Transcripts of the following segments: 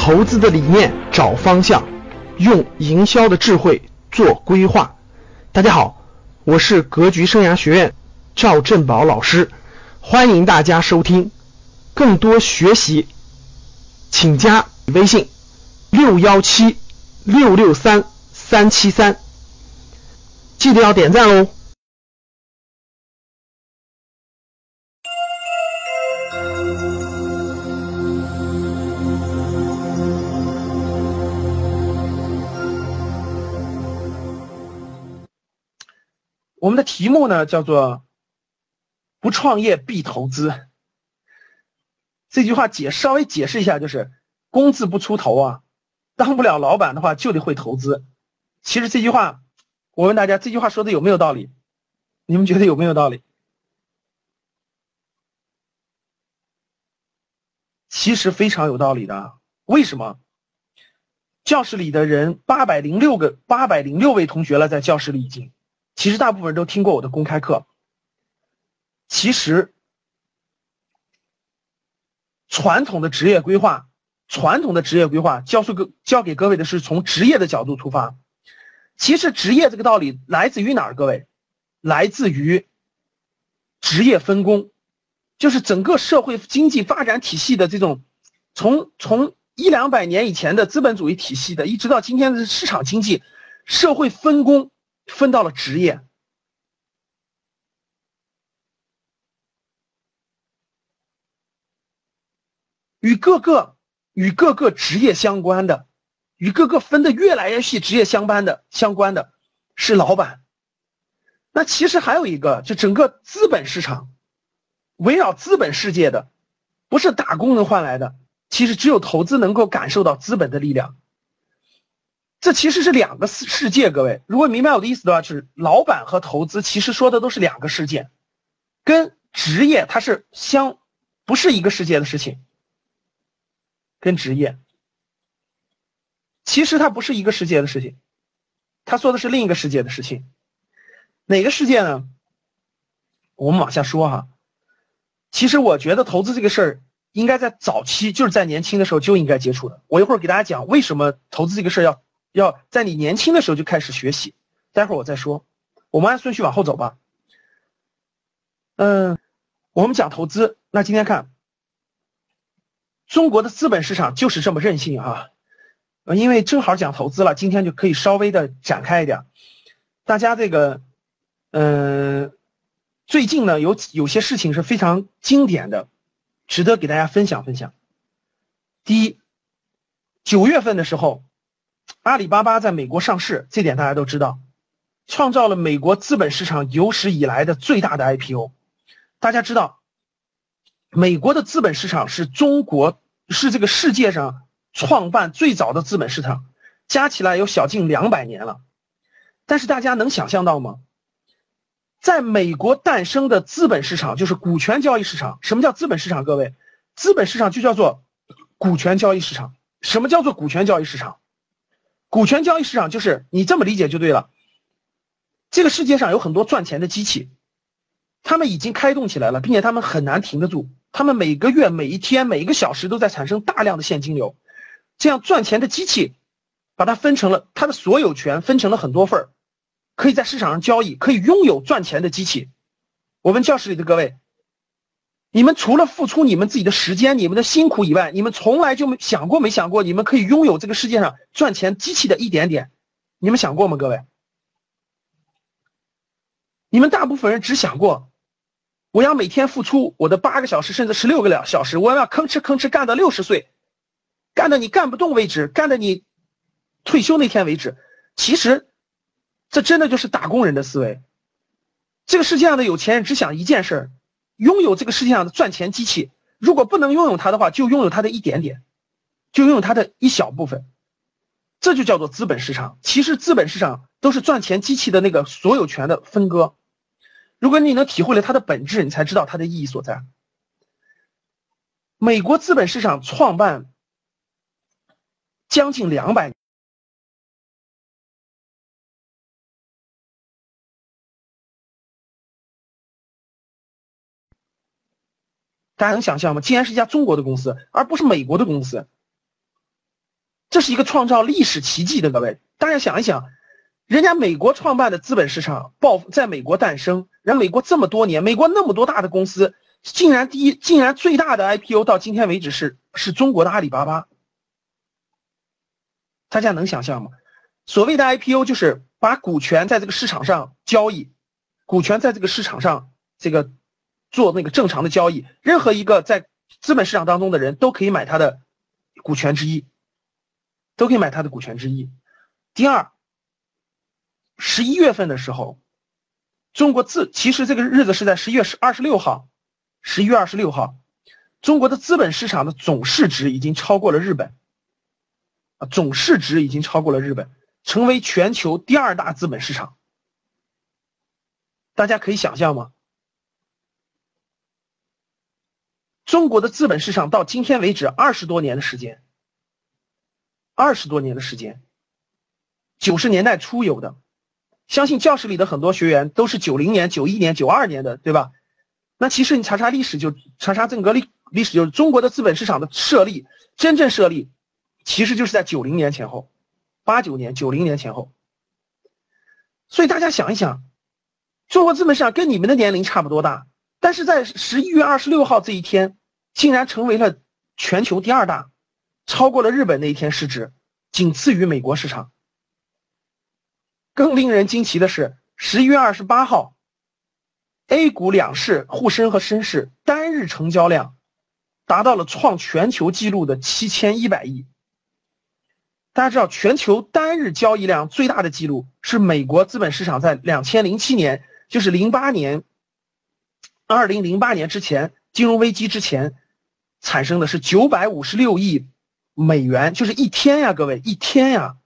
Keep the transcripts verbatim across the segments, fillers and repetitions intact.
投资的理念找方向，用营销的智慧做规划。大家好，我是格局生涯学院赵振宝老师，欢迎大家收听。更多学习请加微信六一七六六三三七三，记得要点赞哦。 我们的题目呢叫做不创业必投资。这句话解稍微解释一下，就是工字不出头啊，当不了老板的话就得会投资。其实这句话，我问大家，这句话说的有没有道理？你们觉得有没有道理？其实非常有道理的。为什么？教室里的人八百零六个八百零六位同学了，在教室里已经，其实大部分人都听过我的公开课。其实传统的职业规划，传统的职业规划教授个教给各位的是从职业的角度出发。其实职业这个道理来自于哪儿？各位，来自于职业分工，就是整个社会经济发展体系的这种，从从一两百年以前的资本主义体系的，一直到今天的市场经济，社会分工分到了职业。与各个与各个职业相关的，与各个分得越来越细职业相关的相关的是老板。那其实还有一个，就整个资本市场，围绕资本世界的，不是打工能换来的，其实只有投资能够感受到资本的力量。这其实是两个世界，各位，如果明白我的意思的话，就是老板和投资其实说的都是两个世界，跟职业它是相不是一个世界的事情。跟职业其实它不是一个世界的事情，他说的是另一个世界的事情。哪个世界呢？我们往下说哈。其实我觉得投资这个事儿应该在早期，就是在年轻的时候就应该接触的。我一会儿给大家讲为什么投资这个事儿要要在你年轻的时候就开始学习，待会儿我再说。我们按顺序往后走吧。嗯，我们讲投资，那今天看中国的资本市场就是这么任性啊！因为正好讲投资了，今天就可以稍微的展开一点。大家这个，嗯、呃，最近呢有有些事情是非常经典的，值得给大家分享分享。第一，九月份的时候，阿里巴巴在美国上市，这点大家都知道，创造了美国资本市场有史以来的最大的 I P O。大家知道，美国的资本市场是中国是这个世界上创办最早的资本市场，加起来有小近两百年了。但是大家能想象到吗？在美国诞生的资本市场就是股权交易市场。什么叫资本市场？各位，资本市场就叫做股权交易市场。什么叫做股权交易市场？股权交易市场就是你这么理解就对了。这个世界上有很多赚钱的机器，他们已经开动起来了，并且他们很难停得住。他们每个月、每一天、每一个小时都在产生大量的现金流。这样赚钱的机器，把它分成了它的所有权，分成了很多份儿，可以在市场上交易，可以拥有赚钱的机器。我问教室里的各位，你们除了付出你们自己的时间、你们的辛苦以外，你们从来就没想过没想过，你们可以拥有这个世界上赚钱机器的一点点？你们想过吗？各位，你们大部分人只想过，我要每天付出我的八个小时甚至十六个小时，我要吭哧吭哧干到六十岁，干到你干不动为止，干到你退休那天为止。其实这真的就是打工人的思维。这个世界上的有钱人只想一件事，拥有这个世界上的赚钱机器，如果不能拥有它的话，就拥有它的一点点，就拥有它的一小部分。这就叫做资本市场。其实资本市场都是赚钱机器的那个所有权的分割。如果你能体会了它的本质，你才知道它的意义所在。美国资本市场创办将近两百年，大家能想象吗？竟然是一家中国的公司，而不是美国的公司。 这是一个创造历史奇迹的，各位，大家想一想，人家美国创办的资本市场爆在美国诞生，人美国这么多年，美国那么多大的公司，竟然第一，竟然最大的 I P O 到今天为止是是中国的阿里巴巴，大家能想象吗？所谓的 I P O 就是把股权在这个市场上交易，股权在这个市场上这个做那个正常的交易，任何一个在资本市场当中的人都可以买他的股权之一，都可以买他的股权之一。第二，十一月份的时候，中国资其实这个日子是在十一月二十六号，十一月二十六号，中国的资本市场的总市值已经超过了日本，啊，总市值已经超过了日本，成为全球第二大资本市场。大家可以想象吗？中国的资本市场到今天为止二十多年的时间，二十多年的时间，九十年代初有的，相信教室里的很多学员都是九零年、九一年、九二年的，对吧？那其实你查查历史就查查整个历历史，就是中国的资本市场的设立，真正设立，其实就是在九零年前后，八九年、九零年前后。所以大家想一想，中国资本市场跟你们的年龄差不多大，但是在十一月二十六号这一天，竟然成为了全球第二大，超过了日本那一天市值，仅次于美国市场。更令人惊奇的是，十一月二十八号 A 股两市沪深和深市单日成交量达到了创全球纪录的七千一百亿。大家知道，全球单日交易量最大的记录是美国资本市场在两千零七年，就是零八年二零零八年之前，金融危机之前产生的是九百五十六亿美元，就是一天呀，各位，一天呀，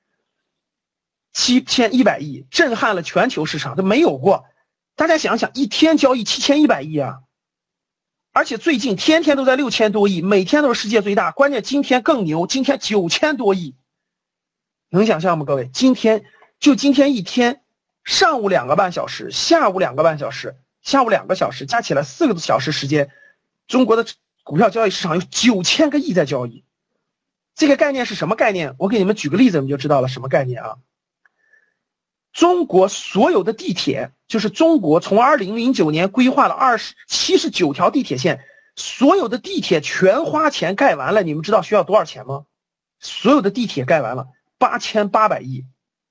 七千一百亿，震撼了全球市场，这没有过。大家想想，一天交易七千一百亿啊！而且最近天天都在六千多亿，每天都是世界最大。关键今天更牛，今天九千多亿，能想象吗？各位，今天就今天一天，上午两个半小时，下午两个半小时，下午两个小时，加起来四个小时时间，中国的股票交易市场有九千个亿在交易。这个概念是什么概念？我给你们举个例子，你们就知道了什么概念啊。中国所有的地铁，就是中国从二零零九年规划了二十七十九条地铁线，所有的地铁全花钱盖完了，你们知道需要多少钱吗？所有的地铁盖完了八千八百亿，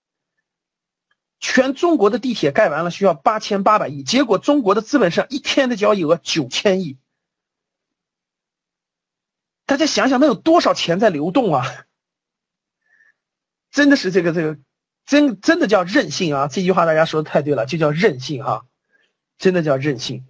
全中国的地铁盖完了需要八千八百亿，结果中国的资本市场一天的交易额九千亿。大家想想，那有多少钱在流动啊？真的是这个这个。真真的叫任性啊！这句话大家说的太对了，就叫任性哈、啊，真的叫任性。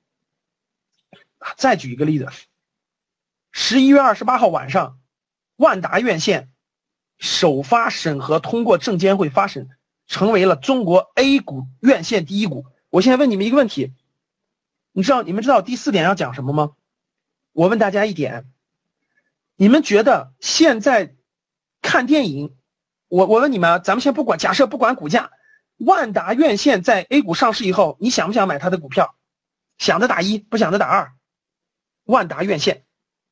再举一个例子，十一月二十八号晚上，万达院线首发审核通过证监会发审，成为了中国 A 股院线第一股。我现在问你们一个问题，你知道你们知道第四点要讲什么吗？我问大家一点，你们觉得现在看电影？我我问你们，咱们先不管，假设不管股价，万达院线在 A 股上市以后，你想不想买它的股票？想的打一，不想的打二。万达院线，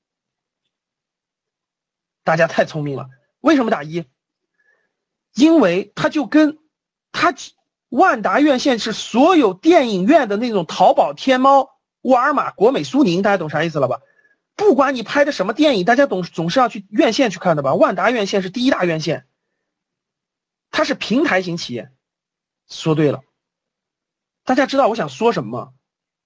大家太聪明了。为什么打一？因为它就跟它万达院线是所有电影院的那种淘宝、天猫、沃尔玛、国美、苏宁，大家懂啥意思了吧？不管你拍的什么电影，大家总总是要去院线去看的吧？万达院线是第一大院线。它是平台型企业，说对了。大家知道我想说什么吗？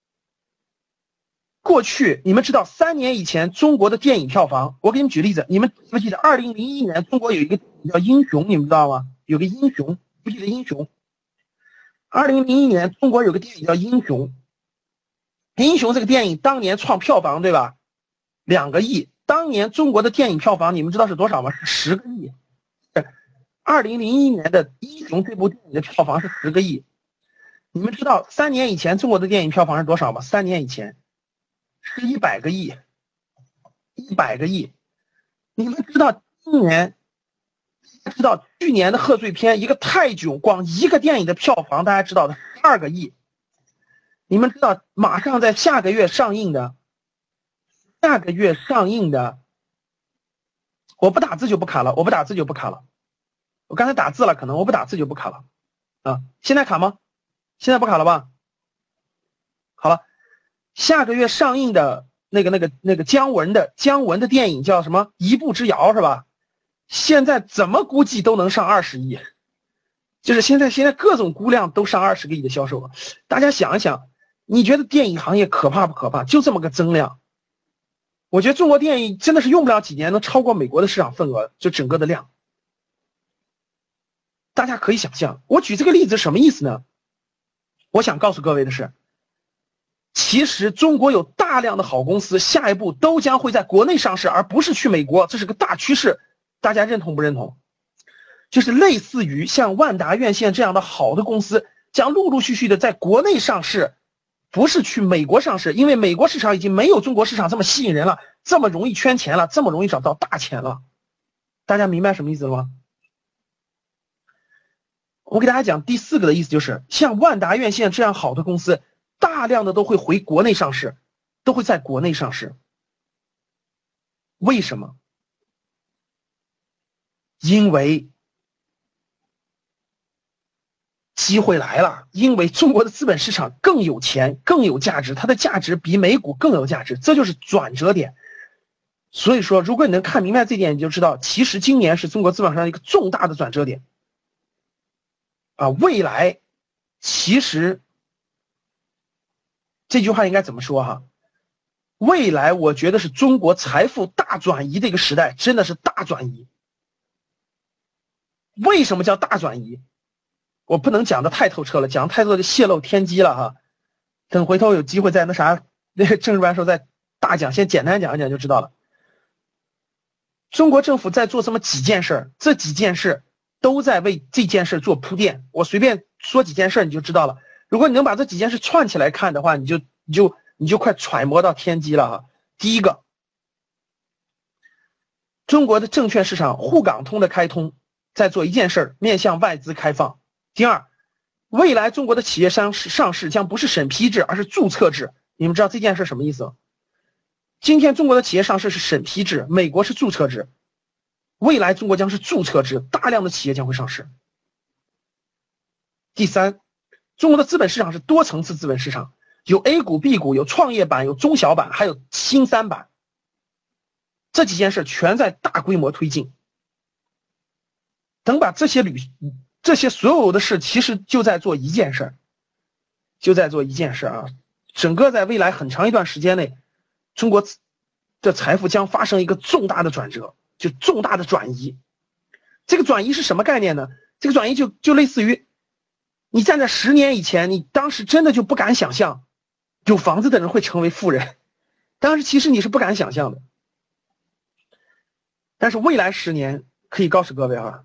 过去你们知道三年以前中国的电影票房，我给你们举例子，你们记不记得二零零一年中国有一个叫英雄，你们知道吗？有个英雄，不记得英雄。二零零一年中国有个电影叫英雄，英雄这个电影当年创票房对吧？两个亿。当年中国的电影票房你们知道是多少吗？是十个亿。二零零一年的英雄这部电影的票房是十个亿，你们知道三年以前中国的电影票房是多少吗？三年以前是一百个亿，一百个亿。你们知道今年，知道去年的贺岁片一个泰囧，光一个电影的票房大家知道的十二个亿。你们知道马上在下个月上映的，下个月上映的我不打字就不卡了，我不打字就不卡了。我刚才打字了，可能我不打字就不卡了啊。现在卡吗？现在不卡了吧？好了，下个月上映的那个那个那个姜文的姜文的电影叫什么？一步之遥是吧？现在怎么估计都能上二十亿，就是现在现在各种估量都上二十个亿的销售了。大家想一想，你觉得电影行业可怕不可怕？就这么个增量，我觉得中国电影真的是用不了几年能超过美国的市场份额，就整个的量。大家可以想象，我举这个例子什么意思呢？我想告诉各位的是，其实中国有大量的好公司，下一步都将会在国内上市，而不是去美国，这是个大趋势，大家认同不认同？就是类似于像万达院线这样的好的公司，将陆陆续续的在国内上市，不是去美国上市，因为美国市场已经没有中国市场这么吸引人了，这么容易圈钱了，这么容易找到大钱了。大家明白什么意思了吗？我给大家讲第四个的意思，就是像万达院线这样好的公司，大量的都会回国内上市，都会在国内上市。为什么？因为机会来了，因为中国的资本市场更有钱，更有价值，它的价值比美股更有价值，这就是转折点。所以说，如果你能看明白这点，你就知道，其实今年是中国资本上一个重大的转折点。啊，未来其实这句话应该怎么说哈？未来我觉得是中国财富大转移的一个时代，真的是大转移。为什么叫大转移？我不能讲的太透彻了，讲太多就泄露天机了哈。等回头有机会在那啥那个政治班时候再大讲，先简单讲一讲就知道了。中国政府在做这么几件事，这几件事都在为这件事做铺垫。我随便说几件事你就知道了。如果你能把这几件事串起来看的话，你就你就你就快揣摩到天机了哈。第一个，中国的证券市场沪港通的开通，在做一件事，面向外资开放。第二，未来中国的企业上市上市将不是审批制，而是注册制。你们知道这件事什么意思吗？今天中国的企业上市是审批制，美国是注册制。未来中国将是注册制，大量的企业将会上市。第三，中国的资本市场是多层次资本市场，有 A 股、B 股，有创业板，有中小板，还有新三板。这几件事全在大规模推进。等把这些旅这些所有的事，其实就在做一件事，就在做一件事啊！整个在未来很长一段时间内，中国的财富将发生一个重大的转折，就重大的转移。这个转移是什么概念呢？这个转移就就类似于你站在十年以前，你当时真的就不敢想象有房子的人会成为富人，当时其实你是不敢想象的。但是未来十年可以告诉各位啊，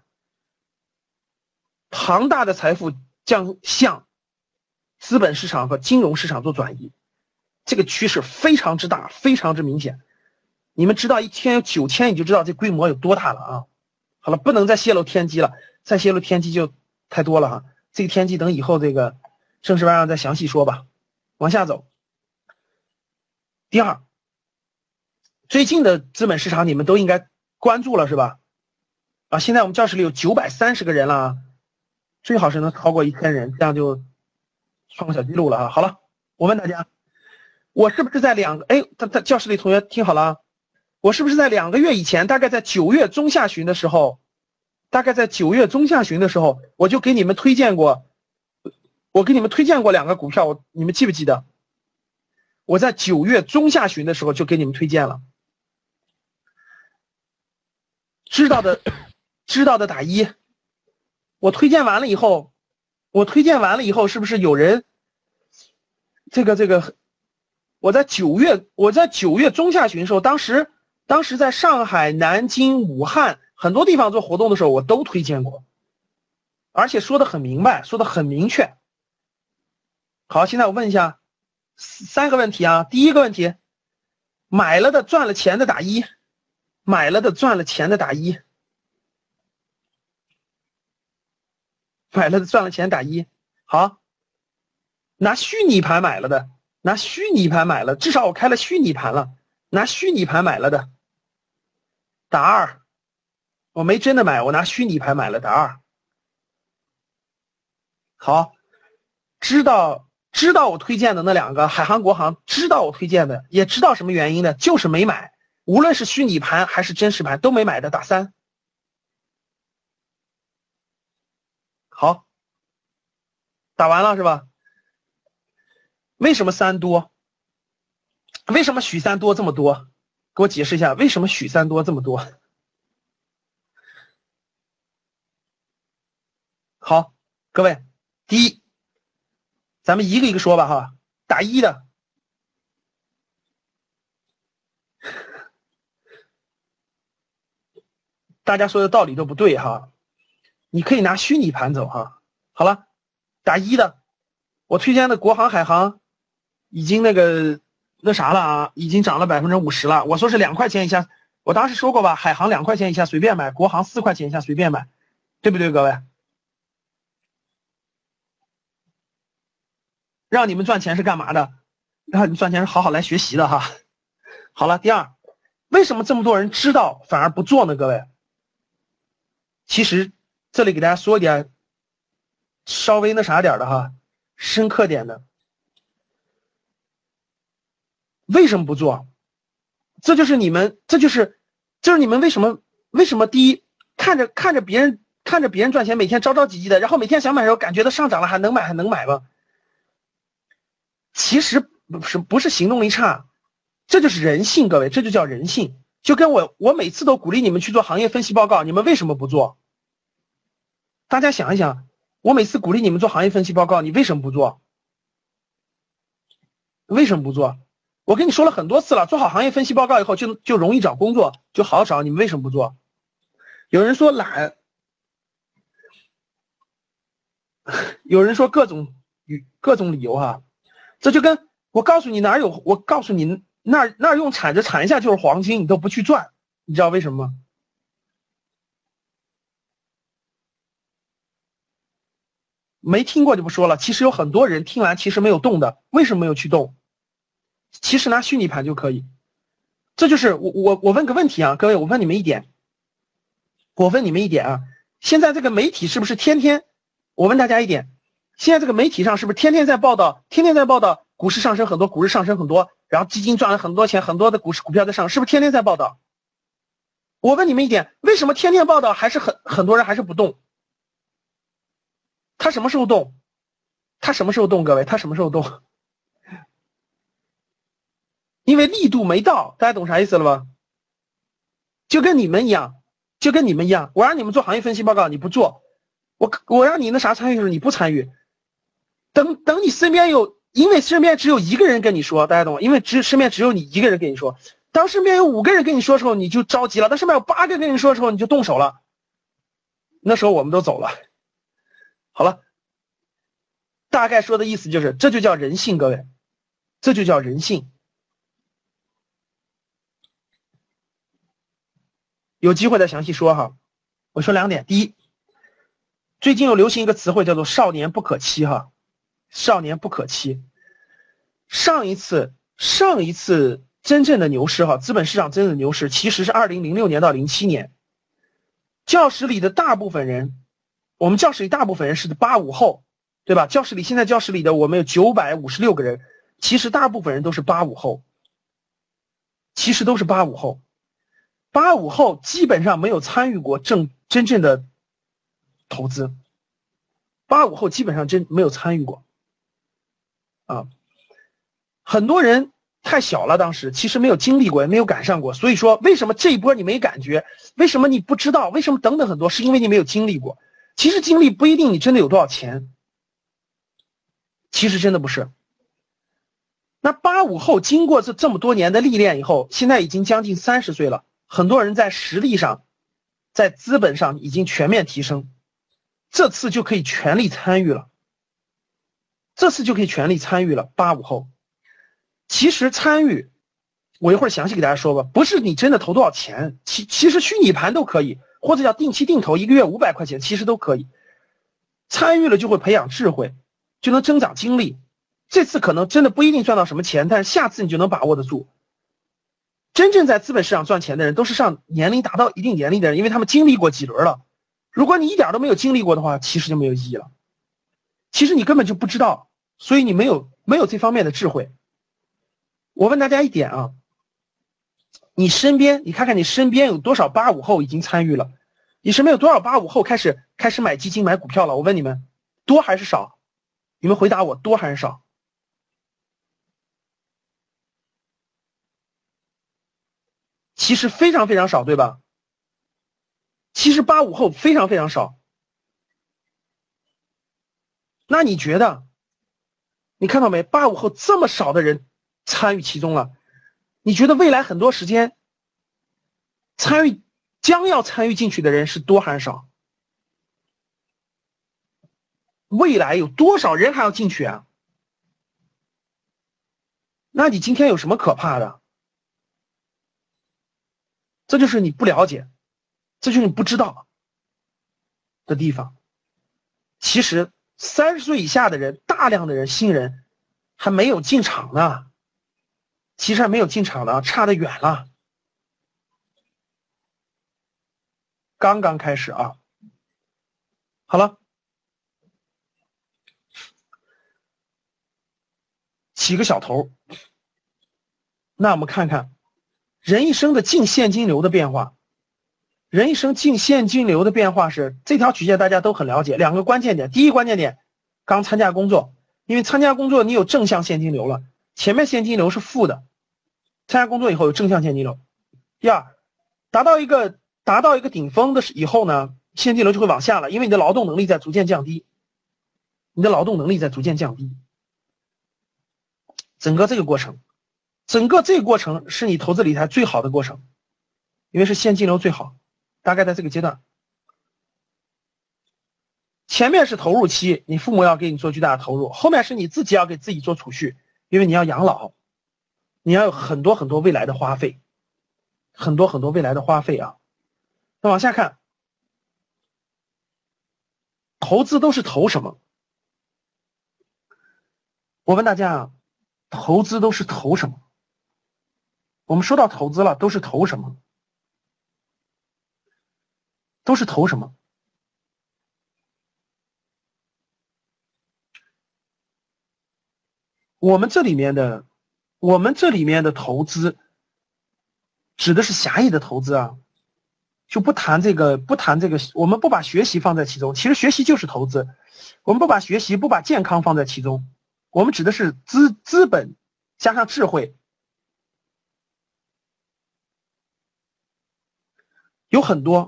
庞大的财富将向资本市场和金融市场做转移，这个趋势非常之大，非常之明显。你们知道一天有九千，你就知道这规模有多大了啊！好了，不能再泄露天机了，再泄露天机就太多了哈。这个天机等以后这个正式班上再详细说吧。往下走。第二，最近的资本市场你们都应该关注了是吧？啊，现在我们教室里有九百三十个人了啊，最好是能超过一千人，这样就创个小记录了啊。好了，我问大家，我是不是在两个哎，他他教室里同学听好了啊，我是不是在两个月以前，大概在九月中下旬的时候，大概在九月中下旬的时候，我就给你们推荐过，我给你们推荐过两个股票，我你们记不记得？我在九月中下旬的时候就给你们推荐了，知道的知道的打一。我推荐完了以后，我推荐完了以后，是不是有人这个这个？我在九月，我在九月中下旬的时候，当时当时在上海、南京、武汉很多地方做活动的时候，我都推荐过，而且说的很明白，说的很明确。好，现在我问一下三个问题啊。第一个问题，买了的赚了钱的打一，买了的赚了钱的打一。买了的赚了钱打一。好，拿虚拟盘买了的，拿虚拟盘买了，至少我开了虚拟盘了，拿虚拟盘买了的打二。 我没真的买，我拿虚拟盘买了，答二。好，知道知道我推荐的那两个海航国航，知道我推荐的，也知道什么原因的，就是没买，无论是虚拟盘还是真实盘都没买的，打三。好，打完了是吧？为什么三多？为什么许三多这么多？给我解释一下，为什么许三多这么多？好，各位，第一，咱们一个一个说吧哈。打一的，大家说的道理都不对哈，你可以拿虚拟盘走哈。好了，打一的，我推荐的国航、海航已经那个那啥了啊，已经涨了百分之五十了。我说是两块钱以下，我当时说过吧，海航两块钱以下随便买，国航四块钱以下随便买，对不对，各位？让你们赚钱是干嘛的？让你们赚钱是好好来学习的哈。好了，第二，为什么这么多人知道反而不做呢？各位，其实这里给大家说一点稍微那啥点的哈，深刻点的。为什么不做？这就是你们，这就是就是你们为什么为什么第一看着看着别人看着别人赚钱，每天着着急急的，然后每天想买的时候感觉到上涨了还能买还能买吗？其实不是不是行动力差，这就是人性，各位，这就叫人性。就跟我我每次都鼓励你们去做行业分析报告，你们为什么不做？大家想一想，我每次鼓励你们做行业分析报告，你为什么不做？为什么不做？我跟你说了很多次了，做好行业分析报告以后就就容易找工作，就好找，你们为什么不做？有人说懒，有人说各种各种理由哈。这就跟我告诉你哪有，我告诉你那那用铲子铲一下就是黄金，你都不去赚，你知道为什么吗？没听过就不说了。其实有很多人听完其实没有动的，为什么没有去动？其实拿虚拟盘就可以。这就是我我我问个问题啊，各位，我问你们一点，我问你们一点啊，现在这个媒体是不是天天？我问大家一点。现在这个媒体上是不是天天在报道，天天在报道股市上升很多，股市上升很多，然后基金赚了很多钱，很多的股市股票在上，是不是天天在报道？我问你们一点，为什么天天报道还是很很多人还是不动？他什么时候动？他什么时候动？各位，他什么时候动？因为力度没到，大家懂啥意思了吧？就跟你们一样，就跟你们一样，我让你们做行业分析报告，你不做，我我让你那啥参与的时候，你不参与。等等，你身边有，因为身边只有一个人跟你说，大家懂吗？因为只身边只有你一个人跟你说。当身边有五个人跟你说的时候，你就着急了；当身边有八个跟你说的时候，你就动手了。那时候我们都走了。好了，大概说的意思就是，这就叫人性，各位，这就叫人性。有机会再详细说哈。我说两点，第一，最近有流行一个词汇叫做少年不可欺哈。少年不可欺。上一次上一次真正的牛市哈，资本市场真正的牛市其实是二零零六年到零七年。教室里的大部分人，我们教室里大部分人是八五后，对吧？教室里现在教室里的我们有九百五十六个人，其实大部分人都是八五后，其实都是八五后。八五后基本上没有参与过正真正的投资，八五后基本上真没有参与过。啊，很多人太小了，当时其实没有经历过，也没有赶上过。所以说，为什么这一波你没感觉？为什么你不知道？为什么等等很多？是因为你没有经历过。其实经历不一定你真的有多少钱，其实真的不是。那八五后经过这这么多年的历练以后，现在已经将近三十岁了，很多人在实力上，在资本上已经全面提升，这次就可以全力参与了。这次就可以全力参与了。八五后，其实参与，我一会儿详细给大家说吧。不是你真的投多少钱，其其实虚拟盘都可以，或者叫定期定投，一个月五百块钱，其实都可以。参与了就会培养智慧，就能增长经历。这次可能真的不一定赚到什么钱，但是下次你就能把握得住。 真正在资本市场赚钱的人，都是上年龄达到一定年龄的人，因为他们经历过几轮了。如果你一点都没有经历过的话，其实就没有意义了。其实你根本就不知道，所以你没有没有这方面的智慧。我问大家一点啊，你身边，你看看你身边有多少八五后已经参与了？你身边有多少八五后开始开始买基金买股票了？我问你们，多还是少？你们回答我，多还是少？其实非常非常少，对吧？其实八五后非常非常少。那你觉得，你看到没？八五后这么少的人参与其中了，你觉得未来很多时间参与将要参与进去的人是多还是少？未来有多少人还要进去啊？那你今天有什么可怕的？这就是你不了解，这就是你不知道的地方。其实三十岁以下的人，大量的人新人还没有进场呢，其实还没有进场呢，差得远了，刚刚开始啊。好了，起个小头。那我们看看人一生的净现金流的变化。人一生净现金流的变化是这条曲线，大家都很了解。两个关键点，第一关键点，刚参加工作，因为参加工作你有正向现金流了，前面现金流是负的，参加工作以后有正向现金流。第二，达到一个达到一个顶峰的以后呢，现金流就会往下了，因为你的劳动能力在逐渐降低，你的劳动能力在逐渐降低。整个这个过程，整个这个过程是你投资理财最好的过程，因为是现金流最好。大概在这个阶段，前面是投入期，你父母要给你做巨大的投入，后面是你自己要给自己做储蓄，因为你要养老，你要有很多很多未来的花费，很多很多未来的花费啊。那往下看，投资都是投什么？我问大家啊，投资都是投什么？我们说到投资了，都是投什么？都是投什么？我们这里面的，我们这里面的投资，指的是狭义的投资啊，就不谈这个，不谈这个，我们不把学习放在其中。其实学习就是投资，我们不把学习，不把健康放在其中，我们指的是资资本加上智慧，有很多。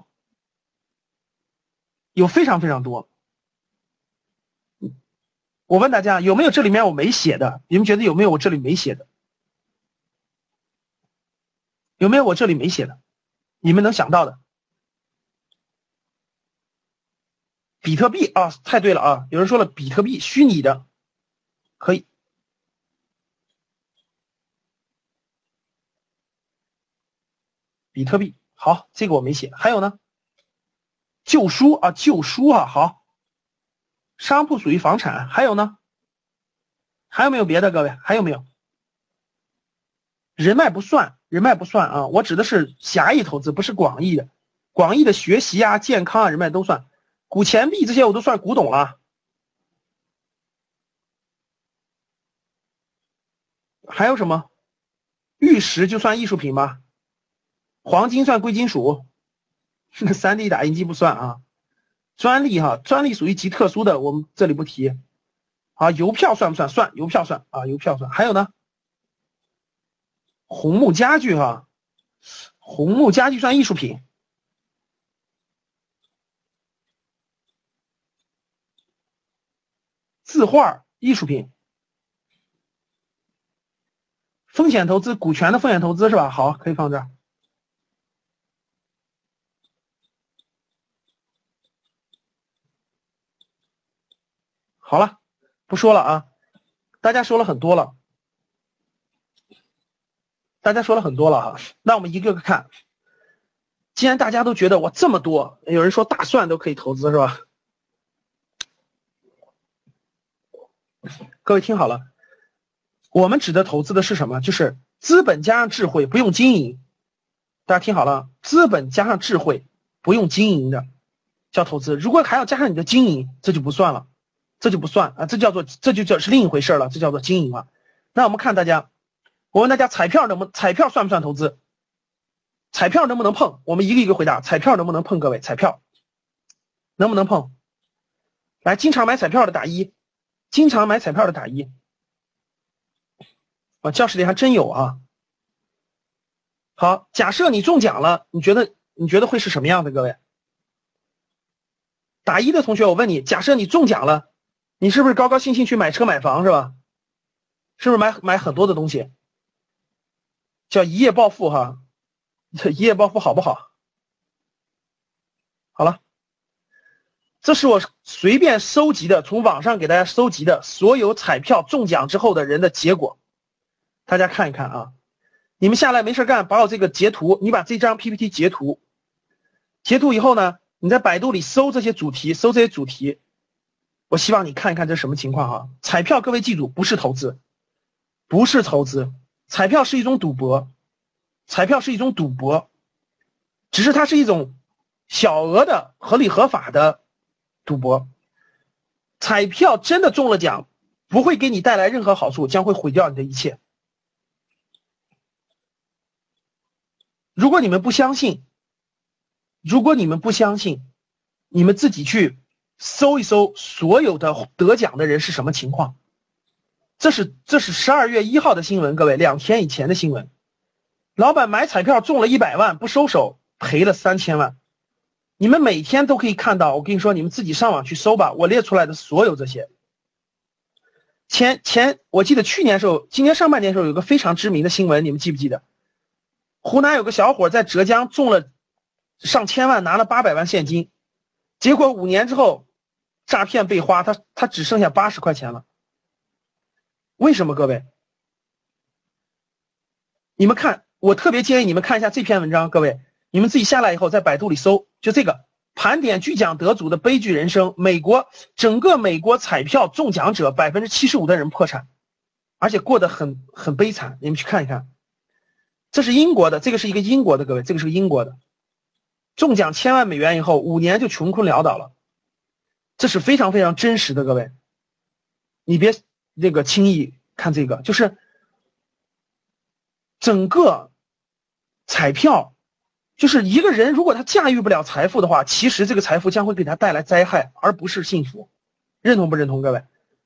有非常非常多。我问大家有没有这里面我没写的？你们觉得有没有我这里没写的？有没有我这里没写的？你们能想到的？比特币啊，太对了啊！有人说了比特币虚拟的，可以。比特币好，这个我没写。还有呢？旧书啊，旧书啊，好。商铺属于房产，还有呢？还有没有别的？各位还有没有？人脉不算，人脉不算啊，我指的是狭义投资，不是广义的。广义的学习啊、健康啊、人脉都算。古钱币这些我都算古董了。还有什么？玉石就算艺术品吗？黄金算贵金属？三 D 打印机不算啊。专利哈，专利属于极特殊的，我们这里不提。啊，邮票算不算？算，邮票算啊，邮票算。还有呢？红木家具哈，红木家具算艺术品。字画艺术品。风险投资，股权的风险投资是吧？好，可以放这儿。好了，不说了啊，大家说了很多了，大家说了很多了哈。那我们一个个看。既然大家都觉得我这么多，有人说大蒜都可以投资是吧？各位听好了，我们指的投资的是什么？就是资本加上智慧不用经营，大家听好了，资本加上智慧不用经营的叫投资，如果还要加上你的经营，这就不算了，这就不算啊，这叫做这就叫是另一回事了，这叫做经营了。那我们看大家，我问大家彩票能不彩票算不算投资？彩票能不能碰？我们一个一个回答，彩票能不能碰？各位，彩票能不能碰？来，经常买彩票的打一，经常买彩票的打一。啊，教室里还真有啊。好，假设你中奖了，你觉得你觉得会是什么样的？各位，打一的同学，我问你，假设你中奖了，你是不是高高兴兴去买车买房是吧？是不是买买很多的东西？叫一夜暴富哈，一夜暴富好不好？好了，这是我随便收集的，从网上给大家收集的所有彩票中奖之后的人的结果，大家看一看啊。你们下来没事干，把我这个截图，你把这张 P P T 截图，截图以后呢，你在百度里搜这些主题，搜这些主题，我希望你看一看这是什么情况哈。彩票各位记住，不是投资，不是投资，彩票是一种赌博，彩票是一种赌博，只是它是一种小额的合理合法的赌博。彩票真的中了奖，不会给你带来任何好处，将会毁掉你的一切。如果你们不相信，如果你们不相信，你们自己去搜一搜所有的得奖的人是什么情况。这是这是十二月一号的新闻，各位，两天以前的新闻。老板买彩票中了一百万，不收手，赔了三千万。你们每天都可以看到，我跟你说，你们自己上网去搜吧，我列出来的所有这些。前前我记得去年时候，今年上半年时候有个非常知名的新闻，你们记不记得？湖南有个小伙在浙江中了上千万，拿了八百万现金，结果五年之后诈骗被花，他他只剩下八十块钱了。为什么？各位，你们看，我特别建议你们看一下这篇文章，各位，你们自己下来以后在百度里搜，就这个盘点巨奖得主的悲剧人生，美国整个美国彩票中奖者百分之七十五的人破产，而且过得很很悲惨，你们去看一看。这是英国的，这个是一个英国的，各位，这个是个英国的，中奖千万美元以后，五年就穷困潦倒了，这是非常非常真实的，各位，你别那个轻易看这个，就是整个彩票，就是一个人如果他驾驭不了财富的话，其实这个财富将会给他带来灾害，而不是幸福，认同不认同，各位？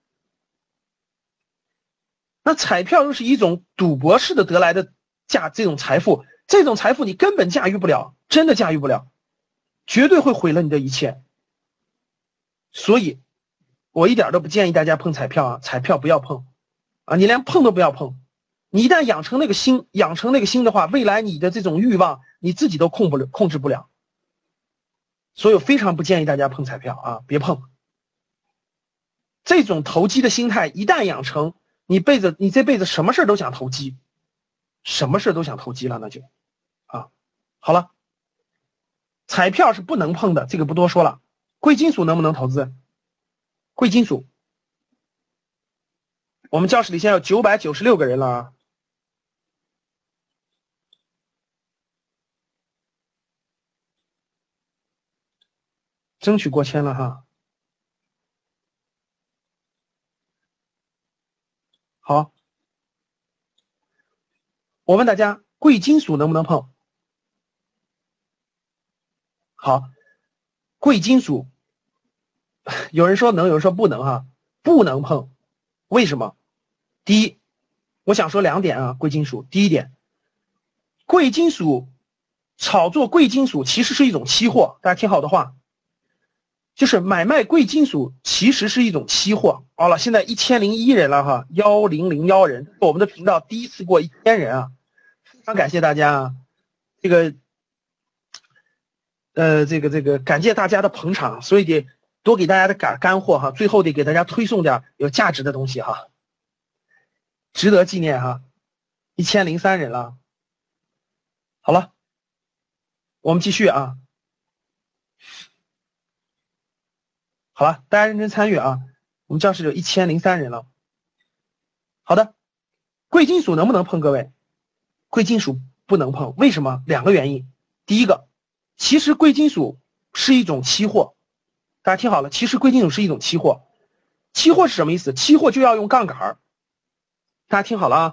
那彩票又是一种赌博式的得来的价，这种财富，这种财富你根本驾驭不了，真的驾驭不了，绝对会毁了你的一切。所以我一点都不建议大家碰彩票啊，彩票不要碰啊，你连碰都不要碰。你一旦养成那个心，养成那个心的话，未来你的这种欲望你自己都控不了，控制不了。所以我非常不建议大家碰彩票啊，别碰。这种投机的心态一旦养成，你辈子你这辈子什么事都想投机。什么事都想投机了，那就啊，好了，彩票是不能碰的，这个不多说了。贵金属能不能投资？贵金属，我们教室里现在有九百九十六个人了啊，争取过千了哈。好，我问大家，贵金属能不能碰？好，贵金属，有人说能，有人说不能哈，不能碰，为什么？第一，我想说两点啊，贵金属。第一点，贵金属炒作贵金属其实是一种期货，大家听好的话，就是买卖贵金属其实是一种期货。好了，现在一千零一人了哈，幺零零幺人，我们的频道第一次过一千人啊，非常感谢大家啊，这个。呃，这个这个，感谢大家的捧场，所以得多给大家的干干货哈，最后得给大家推送点有价值的东西哈，值得纪念哈，一千零三人了。好了，我们继续啊。好了，大家认真参与啊，我们教室有一千零三人了。好的，贵金属能不能碰？各位， 贵金属不能碰，为什么？两个原因。第一个，其实贵金属是一种期货，大家听好了，其实贵金属是一种期货。期货是什么意思？期货就要用杠杆，大家听好了啊。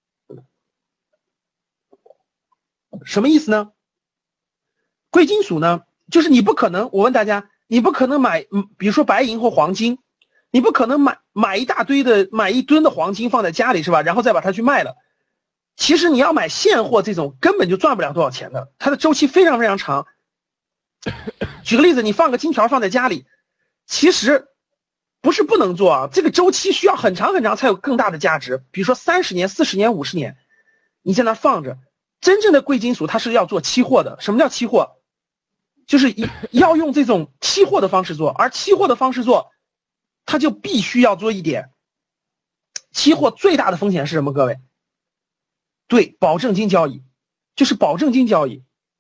什么意思呢？贵金属呢，就是你不可能，我问大家，你不可能买，嗯，比如说白银或黄金，你不可能买买一大堆的，买一吨的黄金放在家里是吧？然后再把它去卖了。其实你要买现货这种根本就赚不了多少钱的，它的周期非常非常长。举个例子，你放个金条放在家里，其实不是不能做啊，这个周期需要很长很长才有更大的价值。比如说三十年、四十年、五十年，你在那放着。真正的贵金属它是要做期货的。什么叫期货？就是要用这种期货的方式做，而期货的方式做，它就必须要做一点。期货最大的风险是什么？各位，对，保证金交易，就是保证金交易。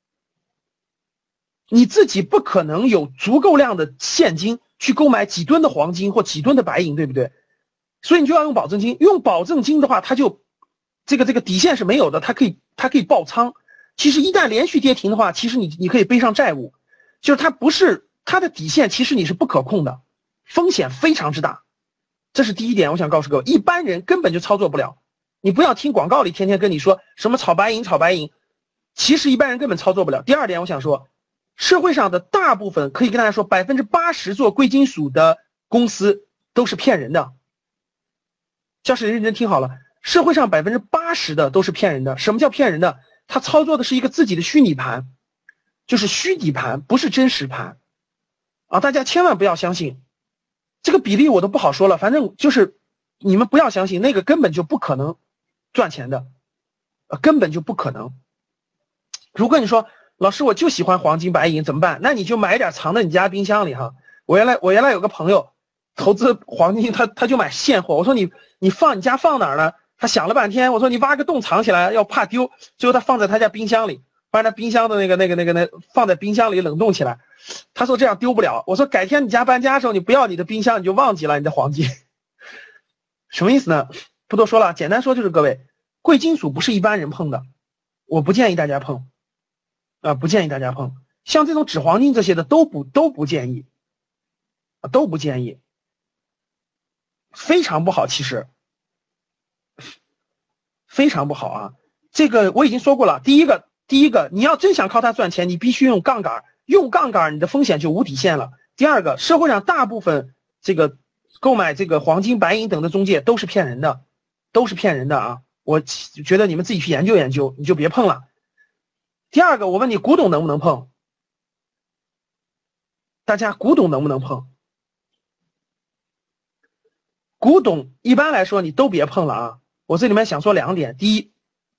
你自己不可能有足够量的现金去购买几吨的黄金或几吨的白银，对不对？所以你就要用保证金。用保证金的话，它就这个这个底线是没有的，它可以它可以爆仓。其实一旦连续跌停的话，其实你你可以背上债务，就是它不是它的底线，其实你是不可控的，风险非常之大。这是第一点，我想告诉各位，一般人根本就操作不了。你不要听广告里天天跟你说什么炒白银炒白银，其实一般人根本操作不了。第二点，我想说，社会上的大部分可以跟大家说，百分之八十做贵金属的公司都是骗人的。教室认真听好了，社会上百分之八十的都是骗人的。什么叫骗人的？他操作的是一个自己的虚拟盘，就是虚底盘，不是真实盘啊！大家千万不要相信，这个比例我都不好说了，反正就是你们不要相信，那个根本就不可能赚钱的，呃，根本就不可能。如果你说老师我就喜欢黄金白银怎么办？那你就买点藏在你家冰箱里哈。我原来我原来有个朋友投资黄金，他他就买现货，我说你你放你家放哪儿呢？他想了半天，我说你挖个洞藏起来，要怕丢，最后他放在他家冰箱里，把他冰箱的那个那个那个那放在冰箱里冷冻起来。他说这样丢不了。我说改天你家搬家的时候，你不要你的冰箱，你就忘记了你的黄金。什么意思呢？不多说了，简单说就是各位，贵金属不是一般人碰的，我不建议大家碰，啊、呃，不建议大家碰。像这种纸黄金这些的都不都不建议，啊，都不建议，非常不好，其实。非常不好啊！这个我已经说过了。第一个，第一个，你要真想靠它赚钱，你必须用杠杆，用杠杆，你的风险就无底线了。第二个，社会上大部分这个购买这个黄金、白银等的中介都是骗人的，都是骗人的啊！我觉得你们自己去研究研究，你就别碰了。第二个，我问你，古董能不能碰？大家古董能不能碰？古董一般来说你都别碰了啊！我这里面想说两点。第一，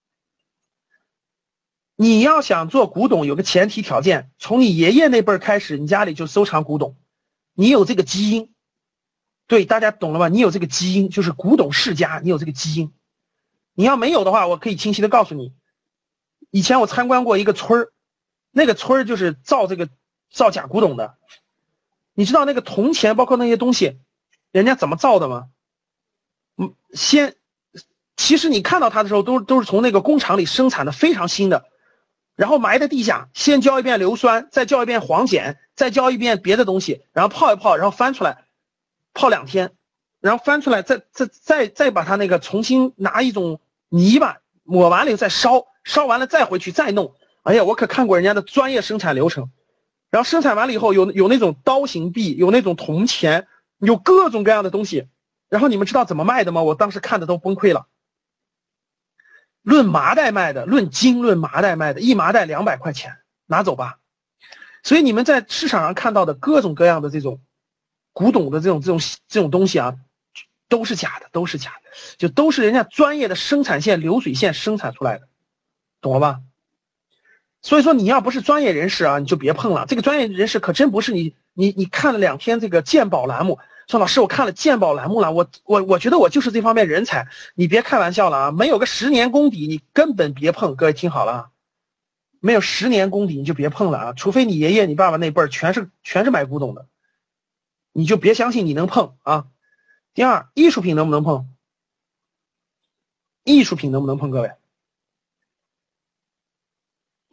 你要想做古董，有个前提条件，从你爷爷那辈开始，你家里就收藏古董，你有这个基因。对，大家懂了吧？你有这个基因，就是古董世家，你有这个基因。你要没有的话，我可以清晰的告诉你，以前我参观过一个村儿，那个村儿就是造这个造假古董的。你知道那个铜钱，包括那些东西，人家怎么造的吗？嗯，先。其实你看到它的时候都都是从那个工厂里生产的非常新的，然后埋在地下，先浇一遍硫酸，再浇一遍黄碱，再浇一遍别的东西，然后泡一泡，然后翻出来，泡两天，然后翻出来，再再再再把它那个重新拿一种泥巴抹完了以后再烧，烧完了再回去再弄。哎呀，我可看过人家的专业生产流程，然后生产完了以后有有那种刀形币，有那种铜钱，有各种各样的东西。然后你们知道怎么卖的吗？我当时看的都崩溃了。论麻袋卖的，论斤论麻袋卖的，一麻袋两百块钱，拿走吧。所以你们在市场上看到的各种各样的这种古董的这种这种这种东西啊，都是假的，都是假的，就都是人家专业的生产线流水线生产出来的，懂了吧？所以说你要不是专业人士啊，你就别碰了。这个专业人士可真不是你你你看了两天这个鉴宝栏目。说老师，我看了鉴宝栏目了，我我我觉得我就是这方面人才，你别开玩笑了啊！没有个十年功底，你根本别碰。各位听好了啊，没有十年功底你就别碰了啊！除非你爷爷、你爸爸那辈儿全是全是买古董的，你就别相信你能碰啊。第二，艺术品能不能碰？艺术品能不能碰？各位，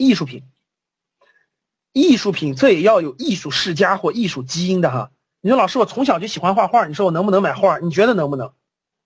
艺术品，艺术品这也要有艺术世家或艺术基因的哈。你说老师，我从小就喜欢画画，你说我能不能买画？你觉得能不能？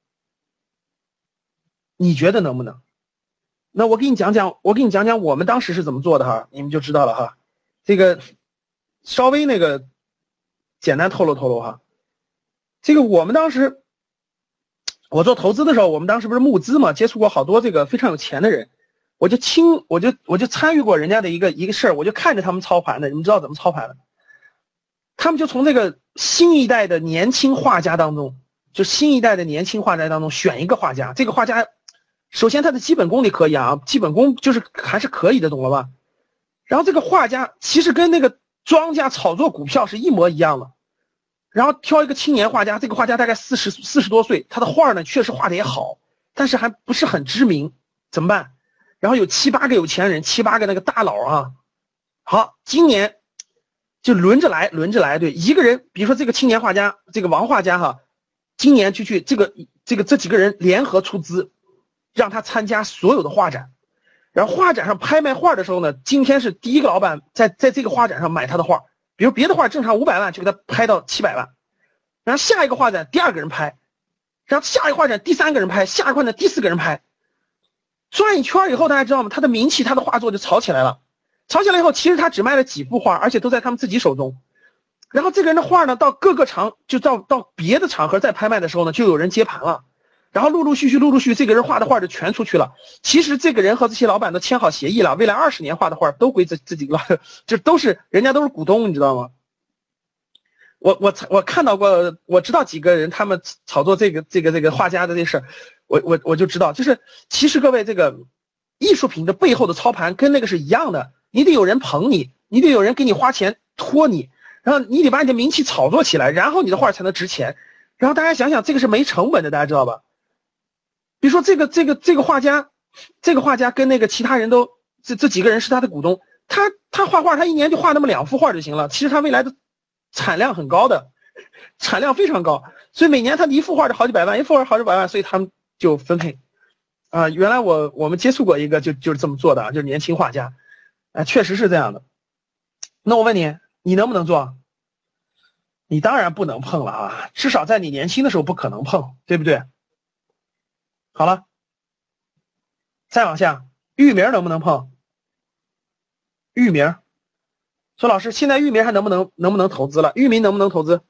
你觉得能不能？那我给你讲讲，我给你讲讲我们当时是怎么做的哈，你们就知道了哈。这个稍微那个简单透露透露哈。这个我们当时我做投资的时候，我们当时不是募资嘛，接触过好多这个非常有钱的人，我就亲我就我就参与过人家的一个一个事儿，我就看着他们操盘的。你们知道怎么操盘的？他们就从这个新一代的年轻画家当中，就新一代的年轻画家当中选一个画家，这个画家首先他的基本功你可以啊，基本功就是还是可以的，懂了吧？然后这个画家其实跟那个庄家炒作股票是一模一样的。然后挑一个青年画家，这个画家大概四十四十多岁，他的画呢确实画的也好，但是还不是很知名，怎么办？然后有七八个有钱人，七八个那个大佬啊，好，今年就轮着来，轮着来，对，一个人，比如说这个青年画家，这个王画家哈，今年就去这个这个这几个人联合出资，让他参加所有的画展，然后画展上拍卖画的时候呢，今天是第一个老板在在这个画展上买他的画。比如别的画正常五百万就给他拍到七百万，然后下一个画展第二个人拍，然后下一个画展第三个人拍，下一个画展第四个人拍，转一圈以后大家知道吗？他的名气，他的画作就炒起来了。炒起来以后，其实他只卖了几幅画，而且都在他们自己手中。然后这个人的画呢，到各个场就到到别的场合再拍卖的时候呢，就有人接盘了。然后陆陆续续陆陆续续这个人画的画就全出去了。其实这个人和这些老板都签好协议了，未来二十年画的画都归自自己了，就都是人家都是股东，你知道吗？我我我看到过，我知道几个人他们炒作这个这个这个画家的这事，我我我就知道，就是其实各位这个艺术品的背后的操盘跟那个是一样的，你得有人捧你，你得有人给你花钱托你，然后你得把你的名气炒作起来，然后你的画才能值钱。然后大家想想，这个是没成本的，大家知道吧？比如说这个这个这个画家，这个画家跟那个其他人都这这几个人是他的股东，他他画画他一年就画那么两幅画就行了，其实他未来的产量很高的，产量非常高，所以每年他一幅画就好几百万，一幅画好几百万，所以他们就分配啊。原来我我们接触过一个就就是这么做的啊，就是年轻画家，啊，确实是这样的。那我问你，你能不能做？你当然不能碰了啊，至少在你年轻的时候不可能碰，对不对？好了，再往下，域名能不能碰？域名，说老师，现在域名还能不能能不能投资了？域名能不能投资？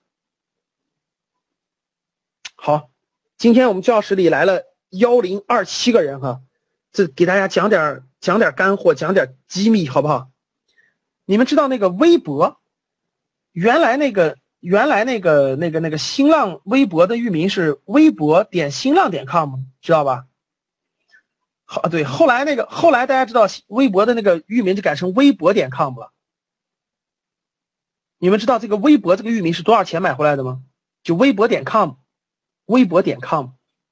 好，今天我们教室里来了一零二七个人哈，这给大家讲点讲点干货，讲点机密，好不好？你们知道那个微博，原来那个原来那个那个那个新浪微博的域名是微博点新浪点 com， 知道吧？好，对，后来那个后来大家知道微博的那个域名就改成微博点 com 了。你们知道这个微博这个域名是多少钱买回来的吗？就微博点 com， 微博点 com，